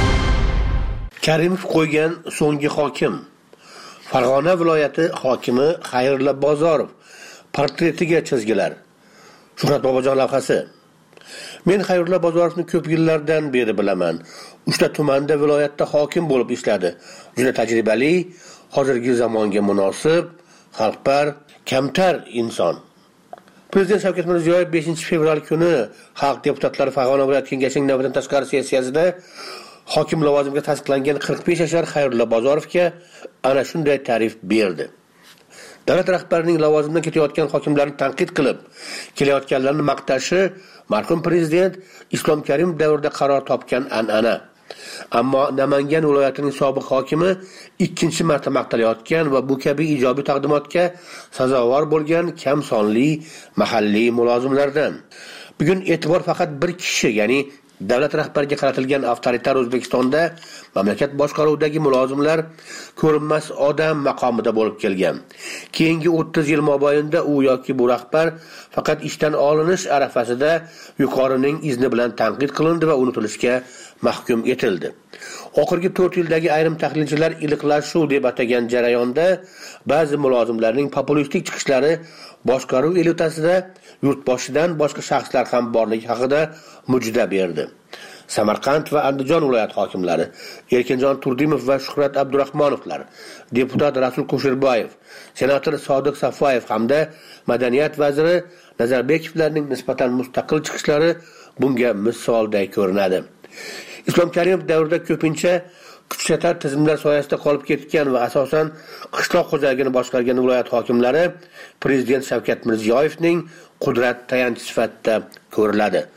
Karimov qo'ygan so'nggi hokim, Farg'ona viloyati hokimi Xayrullo Bozorov portretiga chizgilar. Shuhrat Bobojon lavhasi. Men Xayrullo Bozorovni ko'p yillardan beri bilaman. Uchta tumanda viloyatda hokim bo'lib ishladi. Juda tajribali, hozirgi zamonga munosib, xalqpar, kamtar inson. Prezident Shavkat Mirziyoyev beshinchi fevral kuni Xalq deputatlari Farg'ona viloyat kengashining navbatdan tashqari sessiyasida hokim lavozimiga tasdiqlangan qirq besh yashar Xayrullo Bozorovga ana shunday ta'rif berdi. Davlat rahbarining lavozimidan ketayotgan hokimlarni tanqid qilib, kelayotganlarni maqtashi marhum prezident Islom Karimov davrida qaror topgan an'ana. Ammo Namangan viloyatining sobiq hokimi ikkinchi marta maqtalayotgan va bu kabi ijobiy taqdimotga sazovor bo'lgan kam sonli mahalliy mulozimlardan. Bugun e'tibor faqat bir kishi, ya'ni davlat rahbariga qaratilgan avtoritar O'zbekistonda mamlakat boshqaruvidagi mulozimlar ko'rinmas odam maqomida bo'lib kelgan. Keyingi o'ttiz yil mobaynida u yoki bu rahbar faqat ishdan olinish arafasida yuqorining izni bilan tanqid qilindi va unutilishga mahkum etildi. Oxirgi to'rt yildagi ayrim tahlilchilar iliqlashuv deb atagan jarayonda ba'zi mulozimlarning populistik chiqishlari boshqaruv elitasida yurtboshidan boshqa shaxslar ham borligi haqida mujda berdi. Samarqand va Andijon viloyat hokimlari Erkinjon Turdimov va Shuhrat Abdurahmonovlar, deputat Rasul Kusherboyev, senator Sodiq Safoyev hamda madaniyat vaziri Nazarbekovlarning nisbatan mustaqil chiqishlari bunga misolday ko'rinadi. Islom Karimov davrida ko'pincha kuchsatar tizimlar soyasida qolib ketgan va asosan qishloq xo'jaligini boshqargan viloyat hokimlari prezident Shavkat Mirziyoyevning qudrat tayanchi sifatida ko'riladi.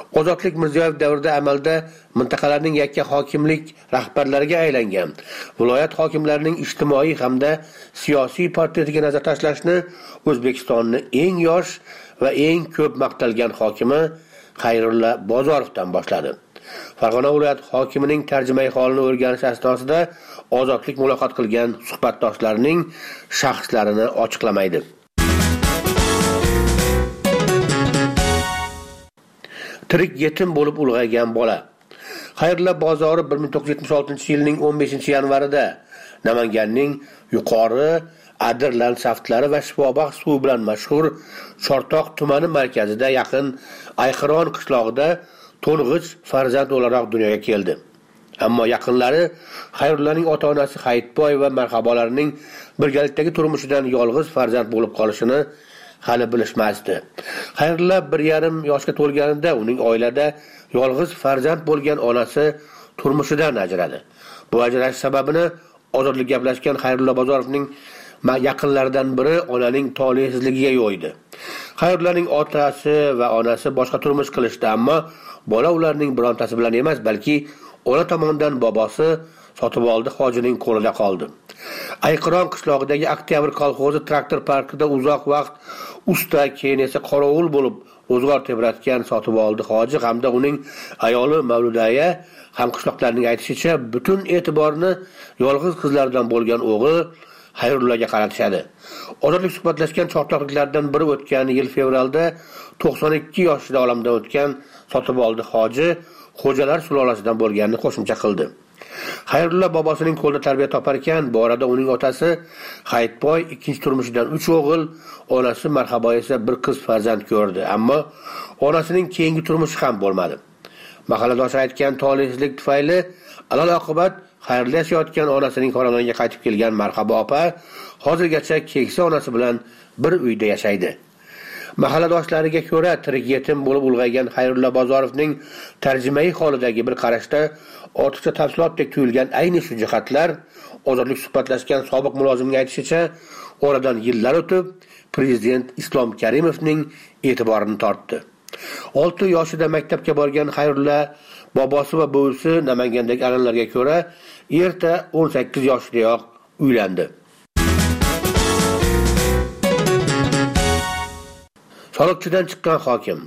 Ozodlik Mirziyoyev davrida amalda mintaqalarning yakka hokimlik rahbarlariga aylangan viloyat hokimlarining ijtimoiy hamda siyosiy portretiga nazar tashlashni O'zbekistonning eng yosh va eng ko'p maqtalgan hokimi Xayrulla Bozorovdan boshladi. Farg'ona viloyat hokimining tarjimai holini o'rganish asnosida Ozodlik muloqot qilgan suhbatdoshlarining shaxslarini ochiqlamaydi. Tirik yetim bo'lib ulg'aygan bola. Xayrulla Bozorov bir ming to'qqiz yuz yetmish oltinchi yilning o'n beshinchi yanvarida Namanganning yuqori Adirlan saftlari va shifobaxsh suvi bilan mashhur Chortoq tumani markazida yaqin Ayqiron qishlog'ida to'ng'ich farzand o'laroq dunyoga keldi. Ammo yaqinlari Xayrullaning ota-onasi Hayitboy va marhabolarining birgalikdagi turmushidan yolg'iz farzand bo'lib qolishini hali bilishmasdi. Xayrulla bir yarim yoshga to'lganida uning oilada yolg'iz farzand bo'lgan onasi turmushidan ajradi. Bu ajrashish sababini Ozodlik gaplashgan Xayrulla Bozorovning yaqinlaridan biri onaning tolesizligiga yo'ydi. Xayrullaning otasi va onasi boshqa turmush qilishdi, ammo bola ularning birontasi bilan emas, balki ona tomonidan bobosi Sotiboldi hojining qo'lida qoldi. Ayqiron qishlog'idagi Oktyabr kolxozi traktor parkida uzoq vaqt usta, keyin esa qorovul bo'lib o'zg'or tebratgan Sotiboldi hoji hamda uning ayoli Mavludaya hamqishloqlarning aytishicha butun e'tiborni yolg'iz qizlardan bo'lgan o'g'il Xayrullaga qaratishadi. Ozodlik suhbatlashgan chortoqliklardan biri o'tgan yil fevralda to'qson ikki yoshida olamdan o'tgan Sotiboldi hoji xo'jalar sulolasidan bo'lganini qo'shimcha qildi. Xayrulla bobosining qo'lida tarbiya topar ekan, bu orada uning otasi Hayitboy ikkinchi turmushidan uch o'g'il, onasi Marhabo esa bir qiz farzand ko'rdi, ammo onasining keyingi turmushi ham bo'lmadi. Mahalladoshlar aytgan tolesizlik tufayli alal oqibat Xayrulla yashayotgan onasining xonadoniga qaytib kelgan Marhabo opa hozirgacha keksa onasi bilan bir uyda yashaydi. Mahalladoshlariga ko'ra, tirik yetim bo'lib ulg'aygan Xayrulla Bozorovning tarjimai holidagi bir qarashda ortiqcha tafsilotdek tuyulgan ayni shu jihatlar Ozodlik suhbatlashgan sobiq mulozimning aytishicha, oradan yillar o'tib prezident Islom Karimovning e'tiborini tortdi. olti yoshida maktabga borgan Xayrulla bobosi va buvisi Namangandagi an'analarga ko'ra erta o'n sakkiz yoshidayoq uylandi. Soliqchidan chiqqan hokim.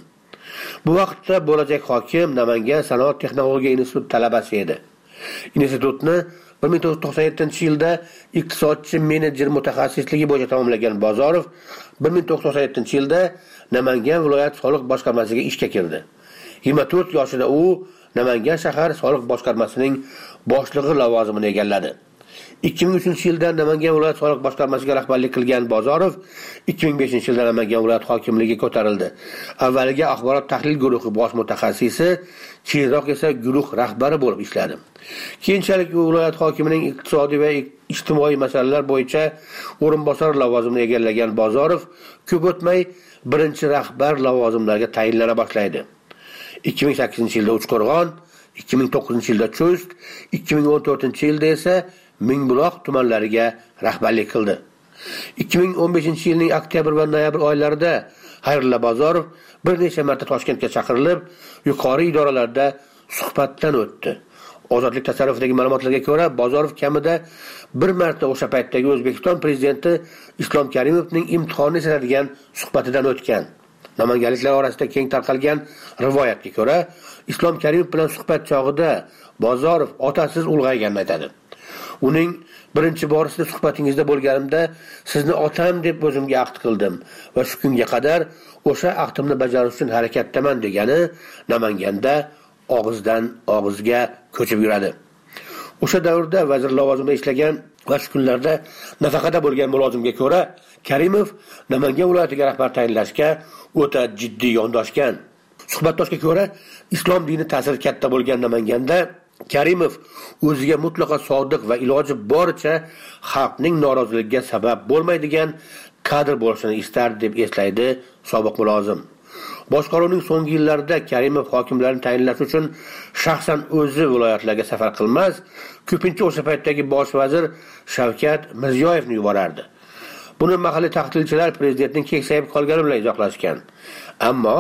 Bu vaqtda bo'lajak hokim Namangan sanoat texnologiya instituti talabasi edi. Institutni bir ming to'qqiz yuz to'qson yettinchi yilda iqtisodchi menejer mutaxassisligi bo'yicha tamomlagan Bozorov bir ming to'qqiz yuz to'qson yettinchi yilda Namangan viloyat soliq boshqarmasiga ishga kirdi. yigirma to'rt yoshida u Namangan shahar soliq boshqarmasining boshlig'i lavozimini egalladi. ikki ming uchinchi yilda Namangan viloyat soliq boshqarmasiga rahbarlik qilgan Bozorov ikki ming beshinchi yilda Namangan viloyat hokimligiga ko'tarildi. Avvaliga axborot tahlil guruhi bosh mutaxassisi, keyinroq esa guruh rahbari bo'lib ishladi. Keyinchalik u viloyat hokimining iqtisodiy va ijtimoiy masalalar bo'yicha o'rinbosar lavozimini egallagan Bozorov ko'p o'tmay birinchi rahbar lavozimlariga tayinlana boshlaydi. ikki ming sakkizinchi yilda Uchqo'rg'on, ikki ming to'qqizinchi yilda Cho'st, ikki ming o'n to'rtinchi yilda esa Mingbuloq tumanlariga rahbarlik qildi. ikki ming o'n beshinchi yilning oktyabr va noyabr oylarida Xayrulla Bozorov bir necha marta Toshkentga chaqirilib, yuqori idoralarda suhbatdan o'tdi. Ozodlik tasarrufidagi ma'lumotlarga ko'ra, Bozorov kamida bir marta o'sha paytdagi O'zbekiston prezidenti Islom Karimovning imtihonni sanadigan suhbatidan o'tgan. Namanganliklar orasida keng tarqalgan rivoyatga ko'ra, Islom Karimov bilan suhbat chog'ida Bozorov otasiz ulg'ayganini aytadi. Uning birinchi borisida suhbatingizda bo'lganimda sizni otam deb o'zimga ahd qildim va shu kunga qadar o'sha ahdimni bajarish uchun harakatdaman degani Namanganda og'izdan og'izga ko'chib yuradi. O'sha davrda vazir lavozimida ishlagan va shu kunlarda nafaqada bo'lgan mulozimga ko'ra, Karimov Namangan viloyatiga rahbar tayinlashga o'ta jiddiy yondoshgan. Suhbatdoshga ko'ra, islom dini ta'siri katta bo'lgan Namanganda Karimov o'ziga mutlaqo sodiq va iloji boricha xalqning noroziligiga sabab bo'lmaydigan kadr bo'lishini istardi deb eslaydi sobiq mulozim. Boshqaruvning so'nggi yillarida Karimov hokimlarni tayinlash uchun shaxsan o'zi viloyatlarga safar qilmas, ko'pincha o'sha paytdagi bosh vazir Shavkat Mirziyoyevni yuborardi. Buni mahalliy tahlilchilar prezidentning keksayib qolgani bilan izohlashgan. Ammo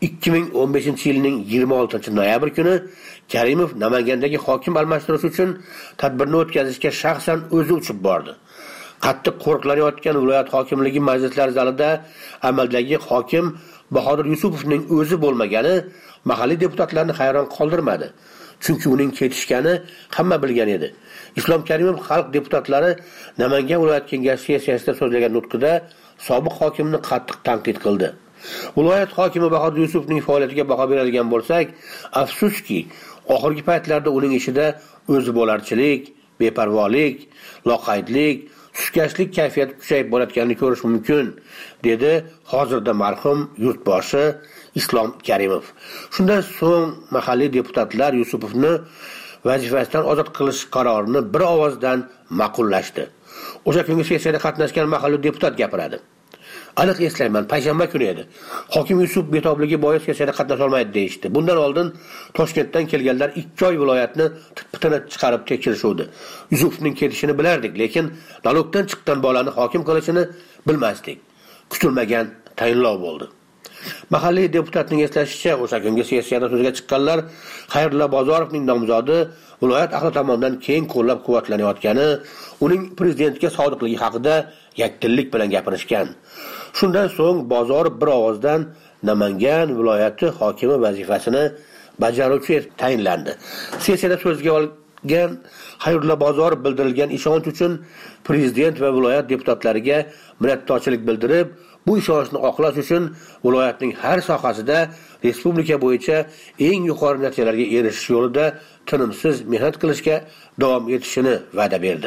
ikki ming o'n beshinchi yilning yigirma oltinchi noyabr kuni Karimov Namangandagi hokim almashtirish uchun tadbirni o'tkazishga shaxsan o'zi uchib bordi. Qattiq qo'riqlanayotgan viloyat hokimligi majlislari zalida amaldagi hokim Bahodir Yusupovning o'zi bo'lmagani mahalliy deputatlarni hayron qoldirmadi. Chunki uning ketishgani hamma bilgan edi. Islom Karimov xalq deputatlari Namangan viloyat kengashi sessiyasida so'zlagan nutqida sobiq hokimni qattiq tanqid qildi. Viloyat hokimi Bahodir Yusupovning faoliyatiga baho beradigan bo'lsak, afsuski, oxirgi paytlarda uning ishida o'zi bo'larchilik, beparvolik, loqaydlik, suskashlik kayfiyati kuchayib borayotganini ko'rish mumkin, dedi hozirda marhum yurtboshi Islom Karimov. Shundan so'ng mahalliy deputatlar Yusupovni vazifasidan ozod qilish qarorini bir ovozdan ma'qullashdi. O'sha kungi sessiyada qatnashgan mahalliy deputat gapiradi. Aniq eslayman, payshanba kuni edi. Hokim Yusuf betobligi bois sessiyada qatnasha olmaydi deyishdi. Bundan oldin Toshkentdan kelganlar ikki oy viloyatni pitini chiqarib tekshirishdi. Yusufning ketishini bilardik, lekin nalogdan chiqqan bolani hokim qilishini bilmasdik. Kutilmagan tayinlov bo'ldi. Mahalliy deputatning eslashicha, o'sha kungi sessiyada so'zga chiqqanlar Xayrullo Bozorovning nomzodi viloyat ahli tomonidan keng qo'llab-quvvatlanayotgani, uning prezidentga sodiqligi haqida yakdillik bilan gapirishgan. Shundan so'ng Bozorov bir ovozdan Namangan viloyati hokimi vazifasini bajaruvchi etib tayinlandi. Sessiyada so'zga olgan Xayrullo Bozorov bildirilgan ishonch uchun prezident va viloyat deputatlariga minnatdorchilik bildirib, bu ishonchni oqlash uchun viloyatning har sohasida respublika bo'yicha eng yuqori natijalarga erishish yo'lida tinimsiz mehnat qilishga davom etishini va'da berdi.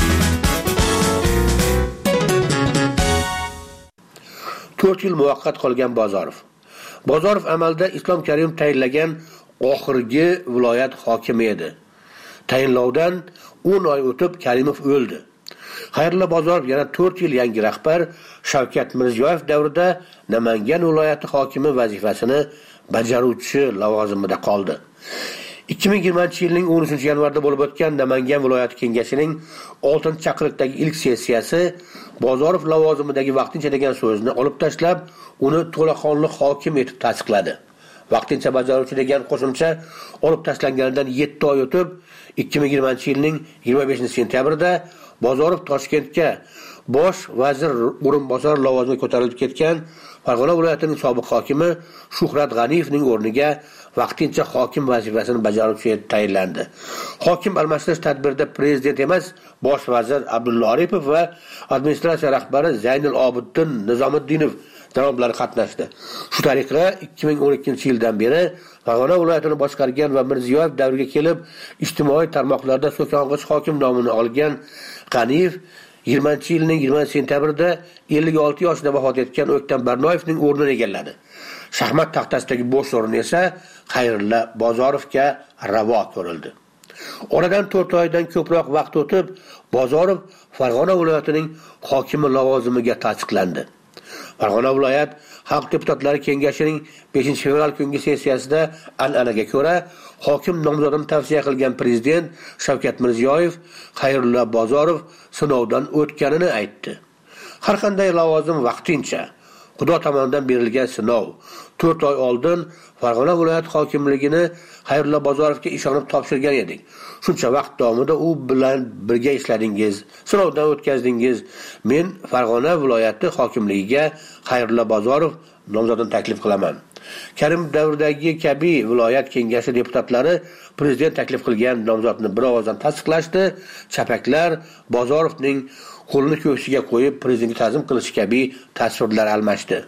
to'rt yil muvaqqat qolgan Bozorov. Bozorov amalda Islom Karimov tayinlagan oxirgi viloyat hokimi edi. Tayinlovdan o'n oy o'tib Karimov o'ldi. Xayrullo Bozorov yana to'rt yil yangi rahbar Shavkat Mirziyoyev davrida Namangan viloyati hokimi vazifasini bajaruvchi lavozimida qoldi. ikki ming yigirmanchi yilning o'n uchinchi yanvarda bo'lib o'tgan Namangan viloyati kengashining oltinchi chaqiriqdagi ilk sessiyasi Bozorov lavozimidagi vaqtincha degan so'zni olib tashlab, uni to'laqonli hokim etib tasdiqladi. Vaqtincha bajaruvchi degan qo'shimcha olib tashlanganidan yetti oy o'tib, ikki ming yigirmanchi yilning yigirma beshinchi sentyabrida Bozorov Toshkentga bosh vazir o'rinbosari lavozimiga ko'tarilib ketgan Farg'ona viloyatining sobiq hokimi Shuhrat G'aniyevning o'rniga vaqtincha hokim vazifasini bajaruvchi etib tayinlandi. Hokim almashtirish tadbirida prezident emas, bosh vazir Abdulla Aripov va administratsiya rahbari Zaynul Obiddin Nizomiddinov janoblari qatnashdi. Shu tariqa ikki ming o'n ikkinchi yildan beri Farg'ona viloyatini boshqargan va Mirziyoyev davriga kelib, ijtimoiy tarmoqlarda so'kong'ich hokim nomini olgan G'aniyev yigirmanchi yilning yigirmanchi sentyabrida ellik olti yoshida vafot etgan O'ktam Barnoyevning o'rnini egalladi. Shaxmat taxtasidagi bo'sh o'rin esa Xayrullo Bozorovga ravo ko'rildi. Oradan to'rt oydan ko'proq vaqt o'tib, Bozorov Farg'ona viloyatining hokimi lavozimiga tasdiqlandi. Farg'ona viloyat xalq deputatlari kengashining beshinchi fevral kungi sessiyasida an'anaga ko'ra hokim nomzodini tavsiya qilgan prezident Shavkat Mirziyoyev Xayrullo Bozorov sinovdan o'tganini aytdi. Har qanday lavozim vaqtincha, Xudo tomonidan berilgan sinov. to'rt oy oldin Farg'ona viloyat hokimligini Xayrullo Bozorovga ishonib topshirgan edik. Shuncha vaqt davomida u bilan birga ishladingiz, sinovdan o'tkazdingiz. Men Farg'ona viloyati hokimligiga Xayrullo Bozorov nomzodini taklif qilaman. Karim davridagi kabi viloyat kengashi deputatlari prezident taklif qilgan nomzodni bir ovozdan tasdiqlashdi. Chapaklar Bozorovning qo'lini ko'ksiga qo'yib prezidentga ta'zim qilish kabi tasvirlar almashdi.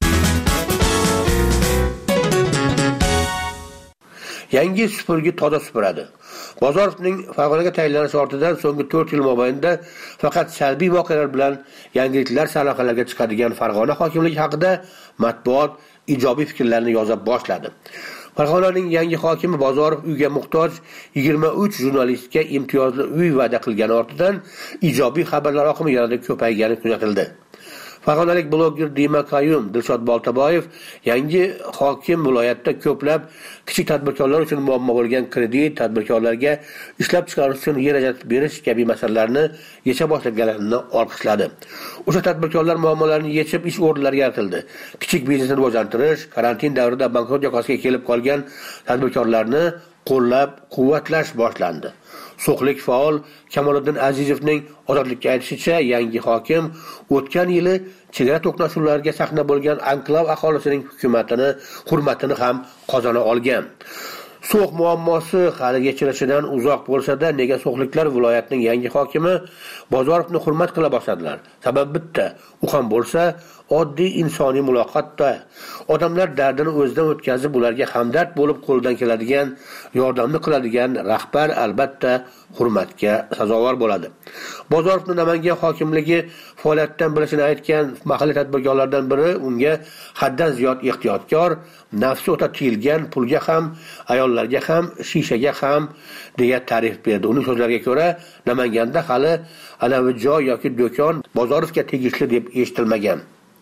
Yangi supurgi toza supuradi. Bozorovning Farg'onaga tayinlanishi ortidan so'nggi to'rt yil mobaynida faqat salbiy voqealar bilan yangiliklar sarlavhalarga chiqadigan Farg'ona hokimligi haqida matbuot ijobiy fikrlarni yoza boshladi. Farg'onaning yangi hokimi Bozorov uyga muhtoj yigirma uch jurnalistga imtiyozli uy va'da qilgani ortidan ijobiy xabarlar oqimi yanada ko'paygani kuzatildi. Farg'onalik bloger Dima Qayum Dilshod Boltaboyev yangi hokim viloyatda ko'plab kichik tadbirkorlar uchun muammo bo'lgan kredit, tadbirkorlarga ishlab chiqarish uchun yer ajratib berish kabi masalalarni yecha boshlaganlarini olqishladi. O'sha tadbirkorlar muammolarini yechib ish o'rinlari yaratildi. Kichik biznesni rivojlantirish, karantin davrida bankrot yoqasiga kelib qolgan tadbirkorlarni qo'llab quvvatlash boshlandi. So'qlik faol Kamoliddin Azizovning ozodlikka aytishicha, yangi hokim o'tgan yili chegara to'qnashuvlariga sahna bo'lgan anklav aholisining hukumatini, hurmatini ham qozona olgan. So'q muammosi hali yechilishidan uzoq bo'lsa-da, nega so'qliklar viloyatining yangi hokimi Bozorovni hurmat qila boshladilar? Sabab bitta, u ham bo'lsa oddiy insoniy muloqotda. Odamlar dardini o'zidan o'tkazib, ularga hamdard bo'lib qo'ldan keladigan, yordamni qiladigan rahbar albatta hurmatga sazovor bo'ladi. Bozorovni Namangan hokimligi faoliyatdan bilishini aytgan mahalliy tadbirkorlardan biri unga haddan ziyod ehtiyotkor, nafsi o'ta tiyilgan, pulga ham, ayollarga ham, shishaga ham deya ta'rif berdi. Uning so'zlariga ko'ra, Namanganda hali anavi joy yoki do'kon Bozorovga tegishli deb eshitilmagan.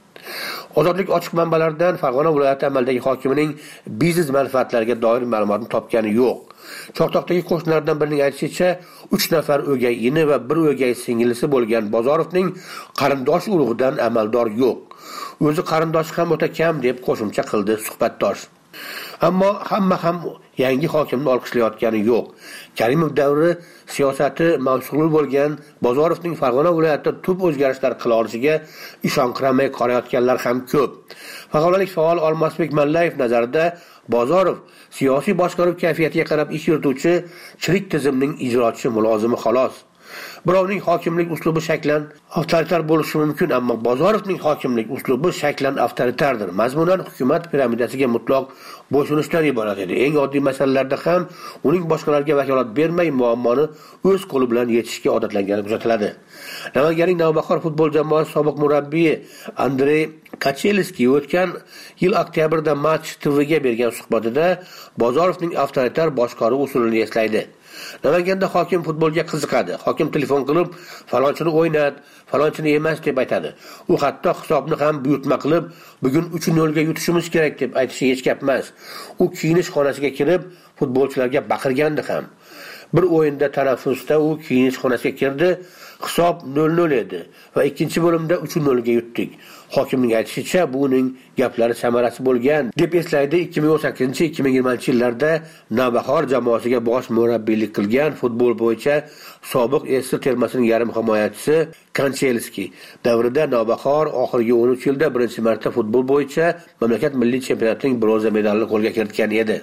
Ozodlik ochiq manbalardan Farg'ona viloyati amaldagi hokimining biznes manfaatlariga doir ma'lumotni topgani yo'q. Chortoqdagi qo'shnilardan birining aytishicha, uch nafar o'gay ini va bir o'gay singlisi bo'lgan Bozorovning qarindosh urug'idan amaldor yo'q. O'zi qarindoshi ham o'ta kam deb qo'shimcha qildi suhbatdosh. Ammo hamma ham yangi hokimni olqishlayotgani yo'q. Karimov davri siyosati mavsuli bo'lgan Bozorovning Farg'ona viloyatida tub o'zgarishlar qila olishiga ishonqiramay qarayotganlar ham ko'p. Farg'onalik faol Olmosbek Mallayev nazarida Bozorov siyosiy boshqaruv kayfiyatiga qarab ish yurituvchi chirik tizimning ijrochi mulozimi xolos. Birovning hokimlik uslubi shaklan avtoritar bo'lishi mumkin, ammo Bozorovning hokimlik uslubi shaklan avtoritardir. Mazmunan hukumat piramidasiga mutlaq bo'ysunishdan iborat edi. Eng oddiy masalalarda ham uning boshqalarga vakolat bermay muammoni o'z qo'li bilan yechishga odatlangani kuzatiladi. Namanganning Navbahor futbol jamoasi sobiq murabbiyi Andrey Kachelski o'tgan yil oktyabrda Match T V'ga bergan suhbatida Bozorovning avtoritar boshqaruv usulini eslaydi. Namanganda hokim futbolga qiziqadi. Hokim telefon qilib, falonchini o'ynat, falonchini emas deb aytadi. U hatto hisobni ham buyurtma qilib, bugun uch nol ga yutishimiz kerak deb aytishi hech gap emas. U kiyinish xonasiga kirib, futbolchilarga baqirgandi ham. Bir o'yinda tanaffusda u kiyinish xonasiga kirdi, hisob nol nol edi va ikkinchi bo'limda uch nol ga yutdik. Hokimning aytishicha, bu uning gaplari samarasi bo'lgan deb eslaydi. ikki ming o'n sakkizinchi ikki ming yigirmanchi yillarda Navbahor jamoasiga bosh murabbiylik qilgan futbol bo'yicha sobiq Esir termasining yarim himoyachisi Kanchelski davrida Navbahor oxirgi o'n uch yilda birinchi marta futbol bo'yicha mamlakat milliy chempionatining bronza medalini qo'lga kiritgan edi.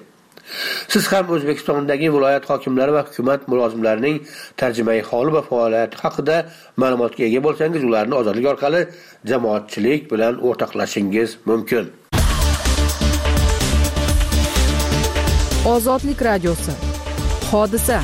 Siz ham O'zbekistondagi viloyat hokimlari va hukumat mulozimlarining tarjimai holi va faoliyati haqida ma'lumotga ega bo'lsangiz, ularni ozodlik orqali jamoatchilik bilan o'rtoqlashingiz mumkin. Ozodlik radiosi. Hodisa.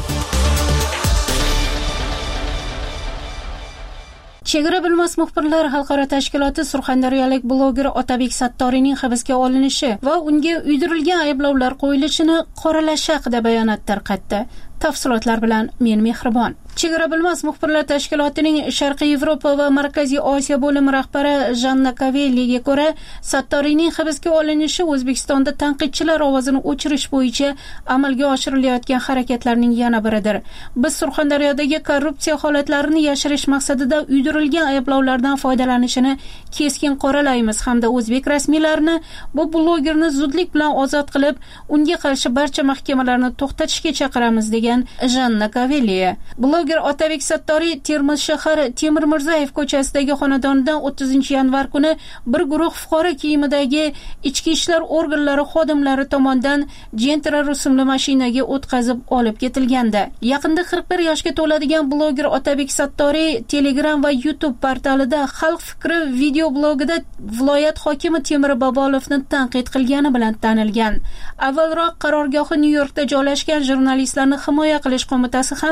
Chegara bilmas muxbirlar xalqaro tashkiloti surxondaryolik bloger Otabek Sattoriyning hibsga olinishi va unga uydirilgan ayblovlar qo'yilishini qoralashi haqida bayonot tarqatdi. Tafsilotlar bilan men Mehribon. Chegara bilmas muxbirlar tashkilotining Sharqiy Yevropa va Markaziy Osiyo bo'limi rahbari Janna Kavelliga ko'ra, Sattoriyning hibsga olinishi O'zbekistonda tanqidchilar ovozini o'chirish bo'yicha amalga oshirilayotgan harakatlarning yana biridir. Biz Surxondaryodagi korrupsiya holatlarini yashirish maqsadida uydirilgan ayblovlardan foydalanishini keskin qoralaymiz hamda o'zbek rasmiylarini bu blogerni zudlik bilan ozod qilib, unga qarshi barcha mahkamalarni to'xtatishga chaqiramiz degan Janna Kavelliya. Bloger Otabek Sattoriy Termiz shahar Temir Mirzayev ko'chasidagi xonadonidan o'ttizinchi yanvar kuni bir guruh fuqaro kiyimidagi ichki ishlar organlari xodimlari tomonidan Gentra rusumli mashinaga o'tkazib olib ketilganda, yaqinda qirq bir yoshga to'ladigan bloger Otabek Sattoriy Telegram va YouTube portalida Xalq fikri video blogida viloyat hokimi Temir Bobolovni tanqid qilgani bilan tanilgan. Avvalroq qarorgohi Nyu-Yorkda joylashgan jurnalistlarni himoya qilish qo'mitasi ham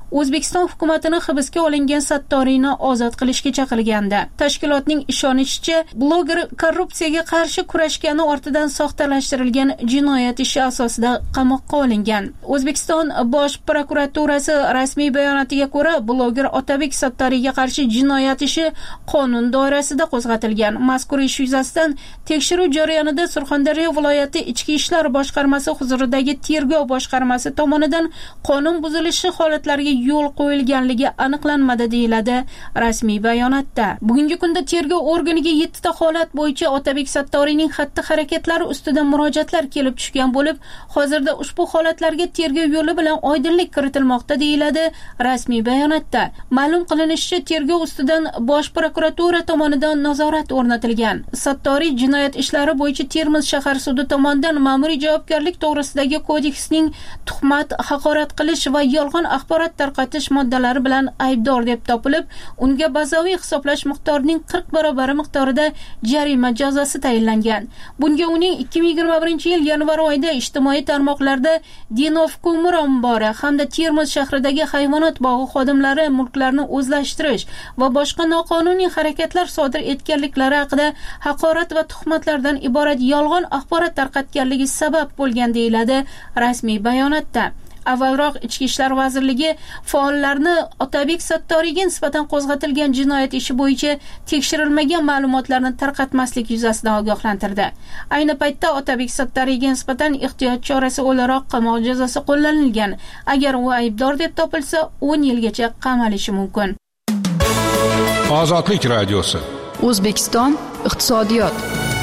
O'zbekiston hukumatining hibsga olingan Sattoriyni ozod qilishga chaqirgandi. Tashkilotning ishonishicha, bloger korrupsiyaga qarshi kurashgani ortidan soxtalashtirilgan jinoyat ishi asosida qamoqqa olingan. O'zbekiston Bosh prokuraturasi rasmiy bayonotiga ko'ra, bloger Otabek Sattoriyga qarshi jinoyat ishi qonun doirasida qo'zg'atilgan. Mazkur ish yuzasidan tekshiruv jarayonida Surxondaryo viloyati Ichki ishlar boshqarmasi huzuridagi tergov boshqarmasi tomonidan qonun buzilishi holatlariga yo'l qo'yilganligi aniqlanmadi, deyiladi rasmiy bayonotda. Bugungi kunda tergov organiga yetti ta holat bo'yicha Otabek Sattoriyning xatti-harakatlari ustidan murojaatlar kelib tushgan bo'lib, hozirda ushbu holatlarga tergov yo'li bilan oydinlik kiritilmoqda, deyiladi rasmiy bayonotda. Ma'lum qilinishicha, tergov ustidan Bosh prokuratura tomonidan nazorat o'rnatilgan. Sattoriy jinoyat ishlari bo'yicha Termiz shahar sudi tomonidan ma'muriy javobgarlik to'g'risidagi kodeksning tuhmat, haqorat qilish va yolg'on axborot tarqatish moddalari bilan aybdor deb topilib, unga bazaviy hisoblash miqdorining qirq barobar miqdorida jarima jazosi tayinlangan. Bunga uning ikki ming yigirma birinchi yil yanvar oyida ijtimoiy tarmoqlarda Dinov ko'mir ombori hamda Termiz shahridagi hayvonot bog'i xodimlari mulklarni o'zlashtirish va boshqa noqonuniy harakatlar sodir etganliklari haqida haqorat va tuhmatlardan iborat yolg'on axborot tarqatganligi sabab bo'lgan, deyiladi rasmiy bayonotda. Avvalroq Ichki ishlar vazirligi faollarni Otabek Sattoriyga nisbatan qo'zg'atilgan jinoyat ishi bo'yicha tekshirilmagan ma'lumotlarni tarqatmaslik yuzasidan ogohlantirdi. Ayni paytda Otabek Sattoriyga nisbatan ehtiyot chorasi o'laroq qamoq jazosi qo'llanilgan. Agar u aybdor deb topilsa, o'n yilgacha qamalishi mumkin. Ozodlik radiosi. O'zbekiston iqtisodiyot.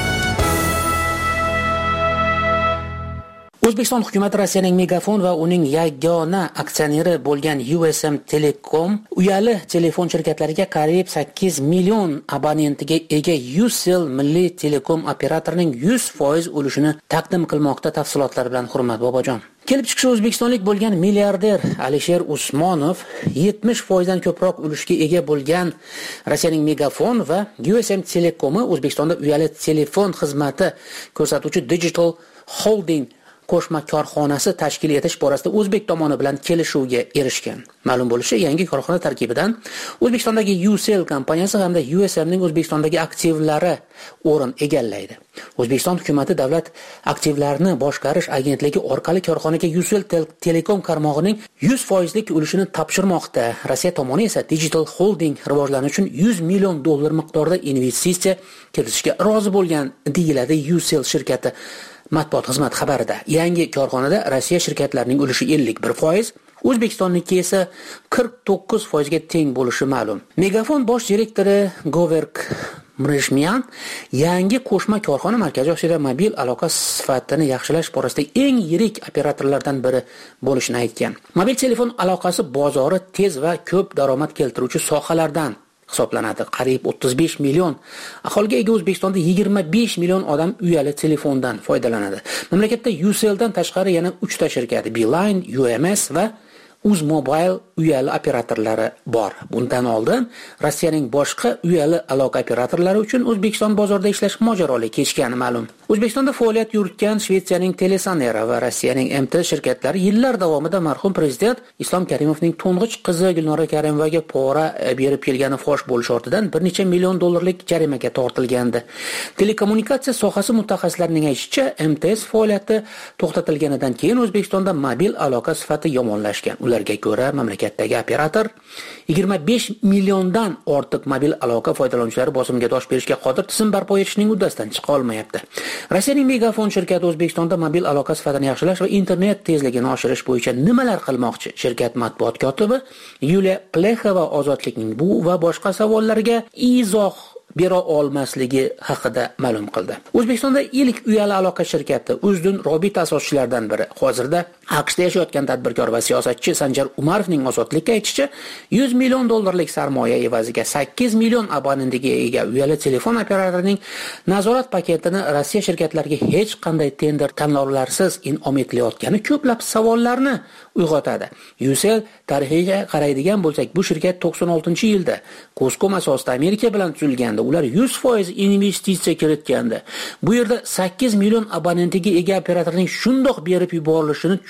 O'zbekiston hukumati Rossiyaning Megafon va uning yagona aksioneri bo'lgan U S M Telecom uyali telefon shirkatlariga qariyb sakkiz million abonentiga ega Ucell milliy telekom operatorining yuz foiz ulushini taqdim qilmoqda. Tafsilotlar bilan Hurmat Bobojon. Kelib chiqishi o'zbekistonlik bo'lgan milliarder Alisher Usmonov yetmish foizdan ko'proq ulushga ega bo'lgan Rossiyaning Megafon va U S M Telekomi O'zbekistonda uyali telefon xizmati ko'rsatuvchi Digital Holding qo'shma korxonasi tashkil etish borasida o'zbek tomoni bilan kelishuvga erishgan. Ma'lum bo'lishicha, yangi korxona tarkibidan O'zbekistondagi Ucell kompaniyasi hamda U S M ning O'zbekistondagi aktivlari o'rin egallaydi. O'zbekiston hukumati davlat aktivlarini boshqarish agentligi orqali korxonaga Ucell Telekom tarmog'ining yuz foizlik ulushini topshirmoqda. Rossiya tomoni esa Digital Holding rivojlanishi uchun yuz million dollar miqdorida investitsiya kiritishga rozi bo'lgan, deyiladi Ucell shirkati matbuot xizmati xabarida. Yangi korxonada Rossiya shirkatlarining ulushi ellik bir foiz, O'zbekistonniki esa qirq to'qqiz foizga teng bo'lishi ma'lum. Megafon bosh direktori Goverk Mreshmian yangi qo'shma korxona Markaziy Osiyoda mobil aloqa sifatini yaxshilash borasida eng yirik operatorlardan biri bo'lishini aytgan. Mobil telefon aloqasi bozori tez va ko'p daromad keltiruvchi sohalardan hisoblanadi. Qariyb o'ttiz besh million aholiga ega O'zbekistonda yigirma besh million odam uyali telefondan foydalanadi. Mamlakatda Ucelldan tashqari yana uch ta shirkat Beeline, U M S va Uzmobile uyali operatorlari bor. Bundan oldin Rossiyaning boshqa uyali aloqa operatorlari uchun O'zbekiston bozorida ishlash mojaroli kechgani ma'lum. O'zbekistonda faoliyat yuritgan Shvetsiyaning Telesanera va Rossiyaning M T shirkatlari yillar davomida marhum prezident Islom Karimovning to'ng'ich qizi Gulnora Karimovaga pora berib kelgani fosh bo'lish ortidan bir necha million dollarlik jarimaga tortilgandi. Telekommunikatsiya sohasi mutaxassislarining aytishicha, M T S faoliyati to'xtatilganidan keyin O'zbekistonda mobil aloqa sifati yomonlashgan. Ularga ko'ra, mamlakatdagi operator yigirma besh milliondan ortiq mobil aloqa foydalanuvchilari bosimga dosh berishga qodir tizim barpo etishning uddasidan chiqa olmayapti. Rossiyaning Megafon shirkati O'zbekistonda mobil aloqa sifatini yaxshilash va internet tezligini oshirish bo'yicha nimalar qilmoqchi? Shirkat matbuot kotibi Yuliya Plexova ozodlikning bu va boshqa savollariga izoh bera olmasligi haqida ma'lum qildi. O'zbekistonda ilk uyali aloqa shirkati Uzdun Robit asoschilaridan biri. Hozirda AQShda yashayotgan tadbirkor va siyosatchi Sanjar Umarovning ozodlikka aytishicha, yuz million dollarlik sarmoya evaziga sakkiz million abonentiga ega uyali telefon operatorining nazorat paketini Rossiya shirkatlariga hech qanday tender tanlovlarsiz in'om etilayotgani ko'plab savollarni uyg'otadi. Ucell tarixiga qaraydigan bo'lsak, bu shirkat to'qson oltinchi yilda Coscom asosida Amerika bilan tuzilgandi. Ular yuz foiz investitsiya kiritgandi. Bu yerda sakkiz million abonentiga ega operatorning shundoq berib yuborilishini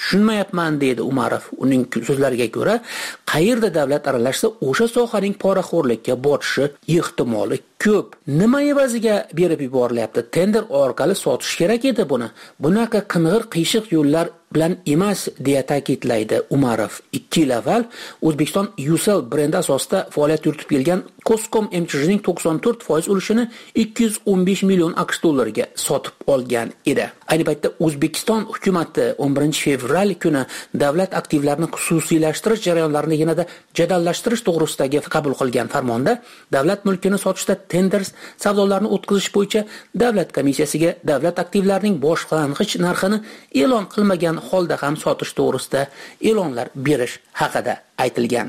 tushunmayapman deydi Umarov. Uning so'zlariga ko'ra, qayerda davlat aralashsa, o'sha sohaning poraxo'rlikka botishi ehtimoli ko'p. Nima evaziga berib yuborilyapti? Tender orqali sotish kerak edi buni. Bunaqa qing'ir qiyshiq yo'llar bilan emas, deya ta'kidlaydi Umarov. ikki yil avval O'zbekiston Yusel brendi asosida faoliyat yuritib kelgan Koskom M C H'ning to'qson to'rt foiz ulushini ikki yuz o'n besh million AQSh dollariga sotib olgan edi. Ayni paytda O'zbekiston hukumati o'n birinchi fevral kuni davlat aktivlarini xususiylashtirish jarayonlarini yanada jadallashtirish to'g'risidagi qabul qilgan farmonda davlat mulkini sotishda tender savdolarni o'tkazish bo'yicha davlat komissiyasiga davlat aktivlarining boshlang'ich narxini e'lon qilmagan holda ham sotish to'g'risida e'lonlar berish haqida aytilgan.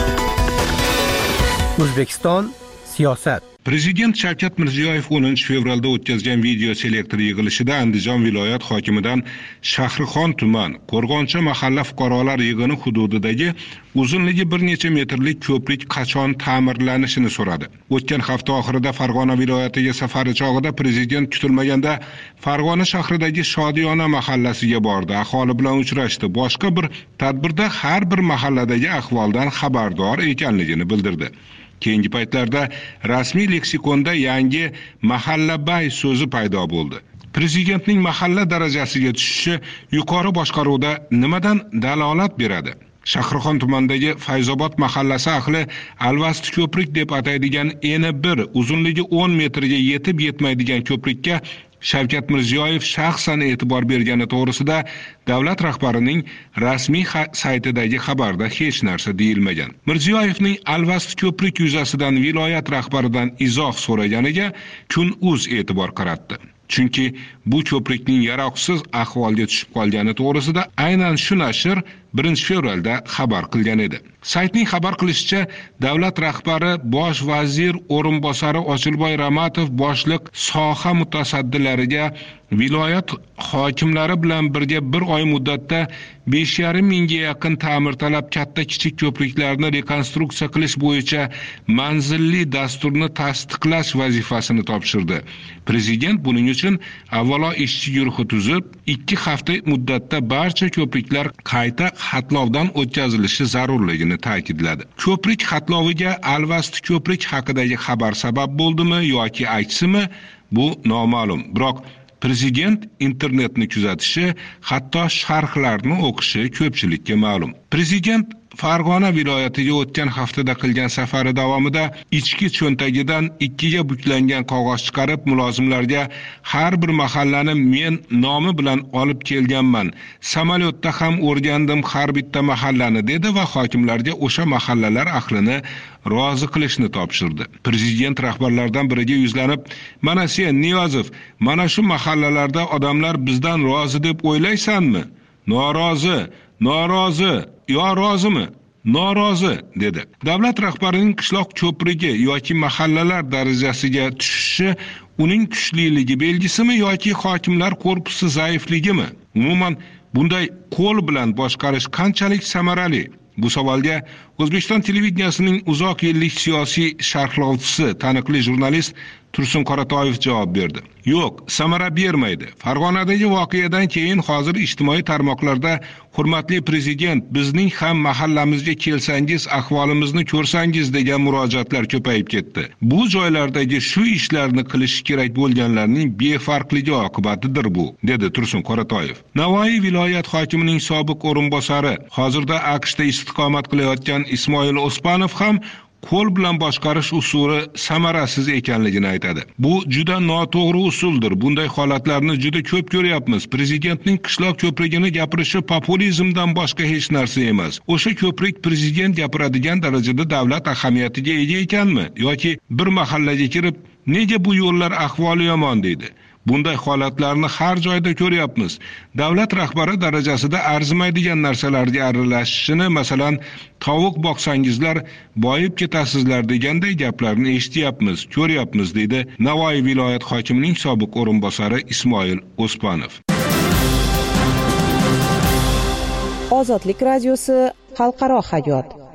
O'zbekiston siyosat. Prezident Shavkat Mirziyoyev o'ninchi fevralda o'tkazgan video selektor yig'ilishida Andijon viloyat hokimidan Shahrixon tuman Qo'rg'oncha mahalla fuqarolar yig'ini hududidagi uzunligi bir necha metrlik ko'prik qachon ta'mirlanishini so'radi. O'tgan hafta oxirida Farg'ona viloyatiga safari chog'ida prezident kutilmaganda Farg'ona shahridagi Shodiyona mahallasiga bordi, aholi bilan uchrashdi. Boshqa bir tadbirda har bir mahalladagi ahvoldan xabardor ekanligini bildirdi. Keyingi paytlarda rasmiy leksikonda yangi mahallabay so'zi paydo bo'ldi. Prezidentning mahalla darajasiga tushishi yuqori boshqaruvda nimadan dalolat beradi? Shahrixon tumanidagi Fayzobod mahallasi ahli Alvasti ko'prik deb ataydigan eni bir uzunligi o'n metrga yetib yetmaydigan ko'prikka Shavkat Mirziyoyev shaxsan e'tibor bergani to'g'risida davlat rahbarining rasmiy saytidagi xabarda hech narsa deyilmagan. Mirziyoyevning Alvasti ko'prik yuzasidan viloyat rahbaridan izoh so'raganiga Kun.uz e'tibor qaratdi. Chunki bu ko'prikning yaroqsiz ahvolga tushib qolgani to'g'risida aynan shu nashr birinchi fevralda xabar qilgan edi. Saytning xabar qilishicha, davlat rahbari bosh vazir o'rinbosari Ochilboy Ramatov boshliq soha mutasaddilariga viloyat hokimlari bilan birga bir oy muddatda besh yarim mingga yaqin ta'mirtalab katta kichik ko'priklarni rekonstruksiya qilish bo'yicha manzilli dasturni tasdiqlash vazifasini topshirdi. Prezident buning uchun avvalo ishchi guruhi tuzib, ikki hafta muddatda barcha ko'priklar qayta xatlovdan o'tkazilishi zarurligini ta'kidladi. Ko'prik xatloviga Alvasti ko'prik haqidagi xabar sabab bo'ldimi yoki aksimi, bu noma'lum. Biroq prezident internetni kuzatishi, hatto sharhlarni o'qishi ko'pchilikka ma'lum. Prezident Farg'ona viloyatiga o'tgan haftada qilgan safari davomida ichki cho'ntagidan ikkiga buklangan qog'oz chiqarib, mulozimlarga har bir mahallani men nomi bilan olib kelganman. Samolyotda ham o'rgandim har bitta mahallani, dedi va hokimlarga o'sha mahallalar ahlini rozi qilishni topshirdi. Prezident rahbarlardan biriga yuzlanib, "Mana sen Niyozov, mana shu mahallalarda odamlar bizdan rozi deb o'ylaysanmi? Norozi, norozi, yo rozimi? Norozi", dedi. Davlat rahbarining qishloq ko'prigi yoki mahallalar darajasiga tushishi uning kuchliligi belgisimi yoki hokimlar korpusi zaifligimi? Umuman bunday qo'l bilan boshqarish qanchalik samarali? Bu savolga O'zbekiston televideniyasining uzoq yillik siyosiy sharhlovchisi, taniqli jurnalist Tursun Qoratoyev javob berdi. Yo'q, samara bermaydi. Farg'onadagi voqeadan keyin hozir ijtimoiy tarmoqlarda "Hurmatli prezident, bizning ham mahallamizga kelsangiz, ahvolimizni ko'rsangiz" degan murojaatlar ko'payib ketdi. Bu joylardagi shu ishlarni qilish kerak bo'lganlarning befarqligi oqibatidir bu, dedi Tursun Qoratoyev. Navoiy viloyat hokimining sobiq o'rinbosari, hozirda AQShda istiqomat qilayotgan Ismoil Ospanov ham qo'l bilan boshqarish usuli samarasiz ekanligini aytadi. Bu juda noto'g'ri usuldir. Bunday holatlarni juda ko'p ko'ryapmiz. Prezidentning qishloq ko'prigini gapirishi populizmdan boshqa hech narsa emas. O'sha ko'prik prezident gapiradigan darajada davlat ahamiyatiga ega ekanmi yoki bir mahallaga kirib, "Nega bu yo'llar ahvoli yomon?" deydi. Bunday holatlarni har joyda ko'ryapmiz. Davlat rahbari darajasida arzimaydigan narsalarga aralashishini, masalan, tovuq boqsangizlar boyib ketasizlar deganday gaplarni eshityapmiz, ko'ryapmiz, deydi Navoiy viloyat hokimining sobiq o'rinbosari Ismoil Ospanov. Ozodlik radiosi xalqaro hayot.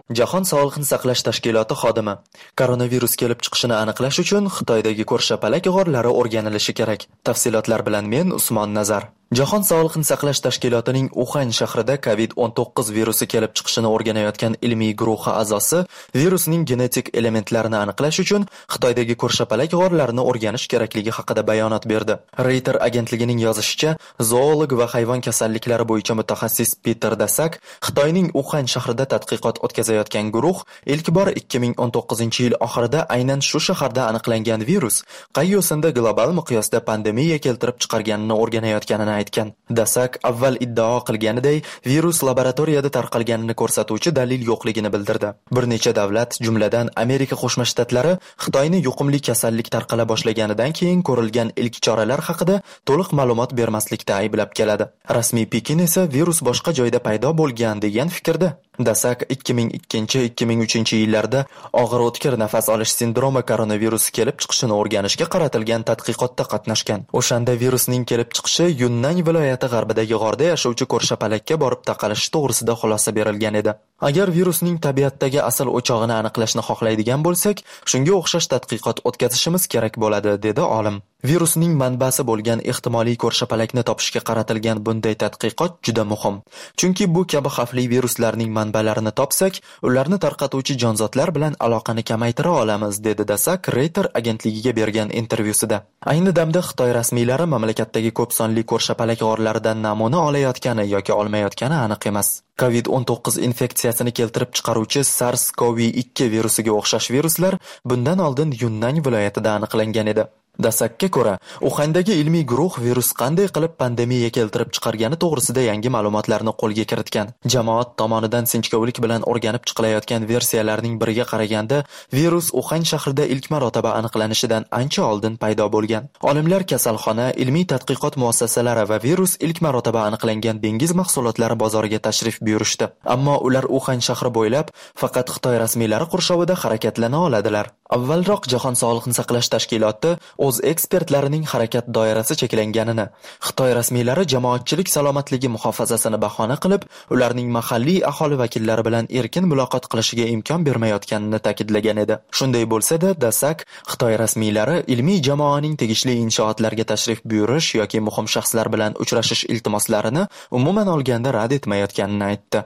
Jahon Sog'liqni saqlash tashkiloti xodimi: koronavirus kelib chiqishini aniqlash uchun Xitoydagi ko'rshapalak g'orlari o'rganilishi kerak. Tafsilotlar bilan men Usmon Nazar. Jahon Sog'liqni saqlash tashkilotining Uxan shahrida covid o'n to'qqiz virusi kelib chiqishini o'rganayotgan ilmiy guruhi a'zosi virusning genetik elementlarini aniqlash uchun Xitoydagi ko'rshapalak g'orlarini o'rganish kerakligi haqida bayonot berdi. Reuters agentligining yozishicha, zoolog va hayvon kasalliklari bo'yicha mutaxassis Peter Dasak Xitoyning Uxan shahrida tadqiqot o'tkazayotgan guruh ilk bor ikki ming o'n to'qqizinchi yil oxirida aynan shu shaharda aniqlangan virus qay yo'sinda global miqyosda pandemiya keltirib chiqarganini o'rganayotganini aytgan. Dasak avval iddao qilganiday virus laboratoriyada tarqalganini ko'rsatuvchi dalil yo'qligini bildirdi. Bir necha davlat, jumladan Amerika Qo'shma Shtatlari Xitoyni yuqumli kasallik tarqala boshlaganidan keyin ko'rilgan ilk choralar haqida to'liq ma'lumot bermaslikda ayblab keladi. Rasmiy Pekin esa virus boshqa joyda paydo bo'lgan degan fikrda. Dasak ikki ming ikkinchi ikki ming uchinchi yillarda og'ir o'tkir nafas olish sindromi koronavirusi kelib chiqishini o'rganishga qaratilgan tadqiqotda qatnashgan. O'shanda virusning kelib chiqishi Yunnan viloyati g'arbidagi g'orda yashovchi ko'rshapalakka borib taqalishi to'g'risida xulosa berilgan edi. Agar virusning tabiatdagi asl o'chog'ini aniqlashni xohlaydigan bo'lsak, shunga o'xshash tadqiqot o'tkazishimiz kerak bo'ladi, dedi olim. Virusning manbasi bo'lgan ehtimoliy ko'rshapalakni topishga qaratilgan bunday tadqiqot juda muhim. Chunki bu kabi xavfli viruslarning manbalarini topsak, ularni tarqatuvchi jonzotlar bilan aloqani kamaytira olamiz, dedi Dasak Reuters agentligiga bergan intervyusida. Ayni damda Xitoy rasmiylari mamlakatdagi ko'p sonli ko'rshapalak g'orlaridan namuna olayotgani yoki olmayotgani aniq emas. covid o'n to'qqiz infeksiyasini keltirib chiqaruvchi SARS-CoV ikki virusiga o'xshash viruslar bundan oldin Yunnan viloyatida aniqlangan edi. Dasakka ko'ra, Uxandagi ilmiy guruh virus qanday qilib pandemiya keltirib chiqargani to'g'risida yangi ma'lumotlarni qo'lga kiritgan. Jamoat tomonidan sinchkovlik bilan o'rganib chiqilayotgan versiyalarning biriga qaraganda, virus Uxan shahrida ilk marotaba aniqlanishidan ancha oldin paydo bo'lgan. Olimlar kasalxona, ilmiy tadqiqot muassasalari va virus ilk marotaba aniqlangan dengiz mahsulotlari bozoriga tashrif buyurishdi. Ammo ular Uxan shahri bo'ylab faqat Xitoy rasmiylari qurshovida harakatlana oladilar. Avvalroq Jahon Sog'liqni saqlash tashkiloti o'z ekspertlarining harakat doirasi cheklanganini, Xitoy rasmiylari jamoatchilik salomatligi muhofazasini bahona qilib, ularning mahalliy aholi vakillari bilan erkin muloqot qilishiga imkon bermayotganini ta'kidlagan edi. Shunday bo'lsa-da, Dasak Xitoy rasmiylari ilmiy jamoaning tegishli inshootlarga tashrif buyurish yoki muhim shaxslar bilan uchrashish iltimoslarini umuman olganda rad etmayotganini aytdi.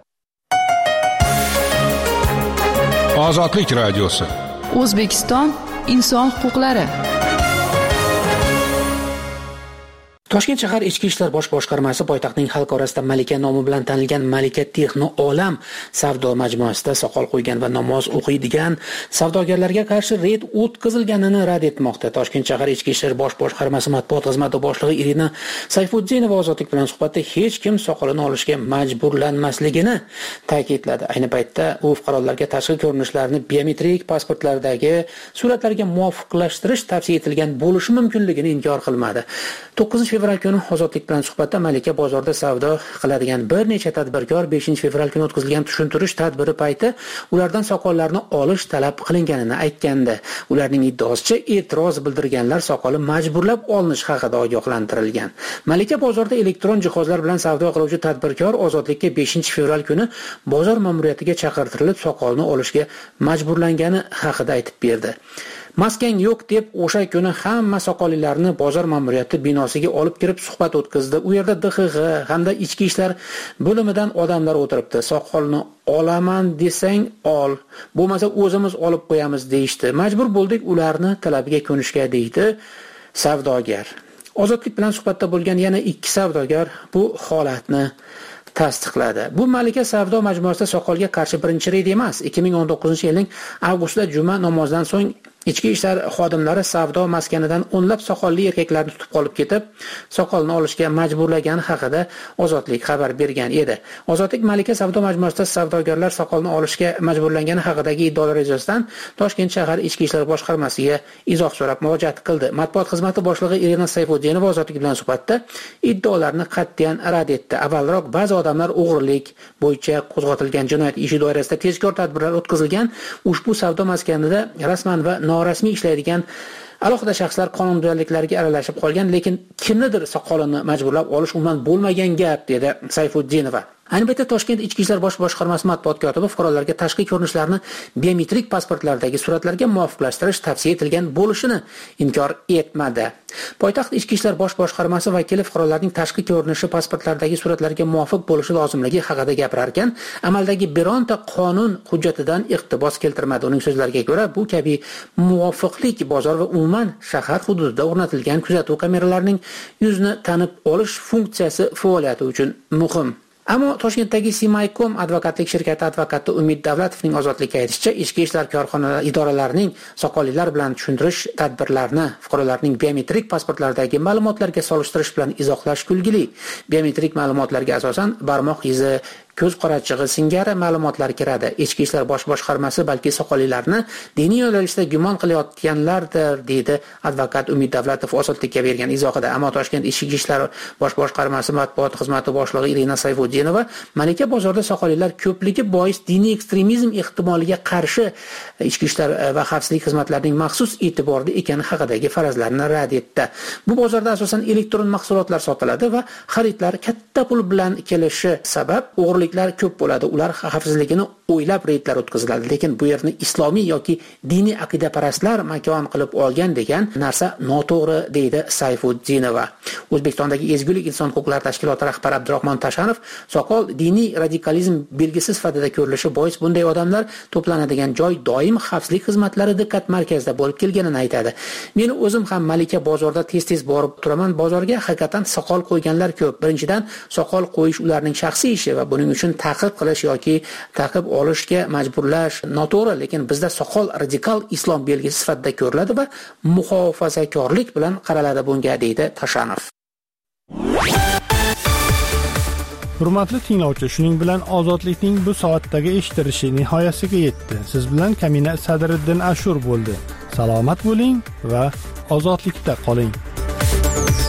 Ozodlik radiosi. O'zbekiston inson huquqlari. Toshkent shahar Ichki ishlar bosh boshqarmasi poytaxtning xalq orasida Malika nomi bilan tanilgan Malika Texno Olam savdo majmuasida soqol qo'ygan va namoz o'qiydigan savdogarlarga qarshi reyd o'tkazilganini rad etmoqda. Toshkent shahar Ichki ishlar bosh boshqarmasi matbuot xizmati boshlig'i Irina Sayfuddinova Ozodlik bilan suhbatda hech kim soqolini olishga majburlanmasligini ta'kidladi. Ayni paytda u fuqarolarga tashqi ko'rinishlarni biometrik pasportlardagi suratlarga muvofiqlashtirish tavsiya etilgan bo'lishi mumkinligini inkor qilmadi. to'qqizinchi fevral kuni Ozodlik bilan suhbatda Malika bozorda savdo qiladigan bir necha tadbirkor beshinchi fevral kuni o'tkazilgan tushuntirish tadbiri payti ulardan soqollarni olish talab qilinganini aytgandi. Ularning iddaosicha e'tiroz bildirganlar soqoli majburlab olinish haqida ogohlantirilgan. Malika bozorda elektron jihozlar bilan savdo qiluvchi tadbirkor Ozodlikka beshinchi fevral kuni bozor ma'muriyatiga chaqirtirilib soqolni olishga majburlangani haqida aytib berdi. Maskan yo'q deb o'sha kuni hamma soqollilarni bozor ma'muriyati binosiga olib kirib suhbat o'tkazdi. U yerda D X G hamda ichki ishlar bo'limidan odamlar o'tiribdi. Soqolni olaman desang ol, bo'lmasa o'zimiz olib qo'yamiz deyishdi. Majbur bo'ldik ularni talabiga ko'nishga, deydi savdogar. Ozodlik bilan suhbatda bo'lgan yana ikki savdogar bu holatni tasdiqladi. Bu Malika savdo majmuasida soqolga qarshi birinchi reyd emas. ikki ming o'n to'qqizinchi yilning avgustida juma namozidan so'ng ichki ishlar xodimlari savdo maskanidan o'nlab soqolli erkaklarni tutib qolib ketib, soqolni olishga majburlagani haqida Ozodlik xabar bergan edi. Ozodlik Malika savdo majmuasida savdogarlar soqolni olishga majburlangani haqidagi iddaolar yuzasidan Toshkent shahar Ichki ishlar boshqarmasiga izoh so'rab murojaat qildi. Matbuot xizmati boshlig'i Irina Sayfuddinova Ozodlik bilan suhbatda iddaolarni qat'iyan rad etdi. Avvalroq ba'zi odamlar o'g'rilik bo'yicha qo'zg'atilgan jinoyat ishi doirasida tezkor tadbirlar o'tkazilgan. Ushbu savdo maskanida rasman va norasmiy ishlaydigan alohida shaxslar qonunbuzarliklarga aralashib qolgan, lekin kimnidir soqolini majburlab olish umuman bo'lmagan gap, dedi Sayfuddinova. Ayni paytda Toshkent Ichki ishlar bosh boshqarmasi matbuot kotibi fuqarolarga tashqi ko'rinishlarni biometrik pasportlardagi suratlarga muvofiqlashtirish tavsiya etilgan bo'lishini inkor etmadi. Poytaxt Ichki ishlar bosh boshqarmasi vakili fuqarolarning tashqi ko'rinishi pasportlardagi suratlarga muvofiq bo'lishi lozimligi haqida gapirar ekan, amaldagi bironta qonun hujjatidan iqtibos keltirmadi. Uning so'zlariga ko'ra, bu kabi muvofiqlik bozor va umuman shahar hududida o'rnatilgan kuzatuv kameralarining yuzni tanib olish funksiyasi faoliyati uchun muhim. Ammo Toshkentdagi Simaykom advokatlik shirkati advokati Umid Davlatovning ozodlikka aytishicha, ichki ishlar korxonalari idoralarining soqolliklar bilan tushuntirish tadbirlarini fuqarolarning biometrik pasportlaridagi ma'lumotlarga solishtirish bilan izohlash kulgili. Biometrik ma'lumotlarga asosan barmoq izi, ko'z qorachig'i singari ma'lumotlar kiradi. Ichki ishlar bosh boshqarmasi balki soqolliklarni diniy yo'nalishda gumon qilayotganlardir, deydi advokat Umid Davlatov ozodlikka bergan izohida. Ammo Toshkent Ichki ishlar bosh boshqarmasi matbuot xizmati boshlig'i Irina Sayfudinova Malika bozorda soqolliklar ko'pligi bois diniy ekstremizm ehtimoliga qarshi ichki ishlar va xavfsizlik xizmatlarining maxsus e'tiborida ekani haqidagi farazlarni rad etdi. Bu bozorda asosan elektron mahsulotlar sotiladi va xaridlar katta pul bilan kelishi sabab o'g'riliklar ko'p bo'ladi. Ular xavfsizligini o'ylab reydlar o'tkaziladi, lekin bu yerni islomiy yoki diniy aqidaparastlar makon qilib olgan degan narsa noto'g'ri, deydi Sayfudinova. O'zbekistondagi Ezgulik inson huquqlari tashkiloti rahbari Abdurahmon Tashanov soqol diniy radikalizm belgisi sifatida ko'rilishi bois bunday odamlar to'planadigan joy doim xavfsizlik xizmatlari diqqat markazida bo'lib kelganini aytadi. Meni o'zim ham Malika bozorda tez-tez borib turaman. Bozorga haqiqatan soqol qo'yganlar ko'p. Birinchidan, soqol qo'yish ularning shaxsiy ishi va buning uchun ta'qib qilish yoki ta'qib olishga majburlash noto'g'ri, lekin bizda soqol radikal islom belgisi sifatida ko'riladi va muhofazakorlik bilan qaraladi bunga, deydi Tashanov. Hurmatli tinglovchi, shuning bilan ozodlikning bu soatdagi eshitilishi nihoyasiga yetdi. Siz bilan Kamina Sadriddin Ashur bo'ldi. Salomat bo'ling va ozodlikda qoling.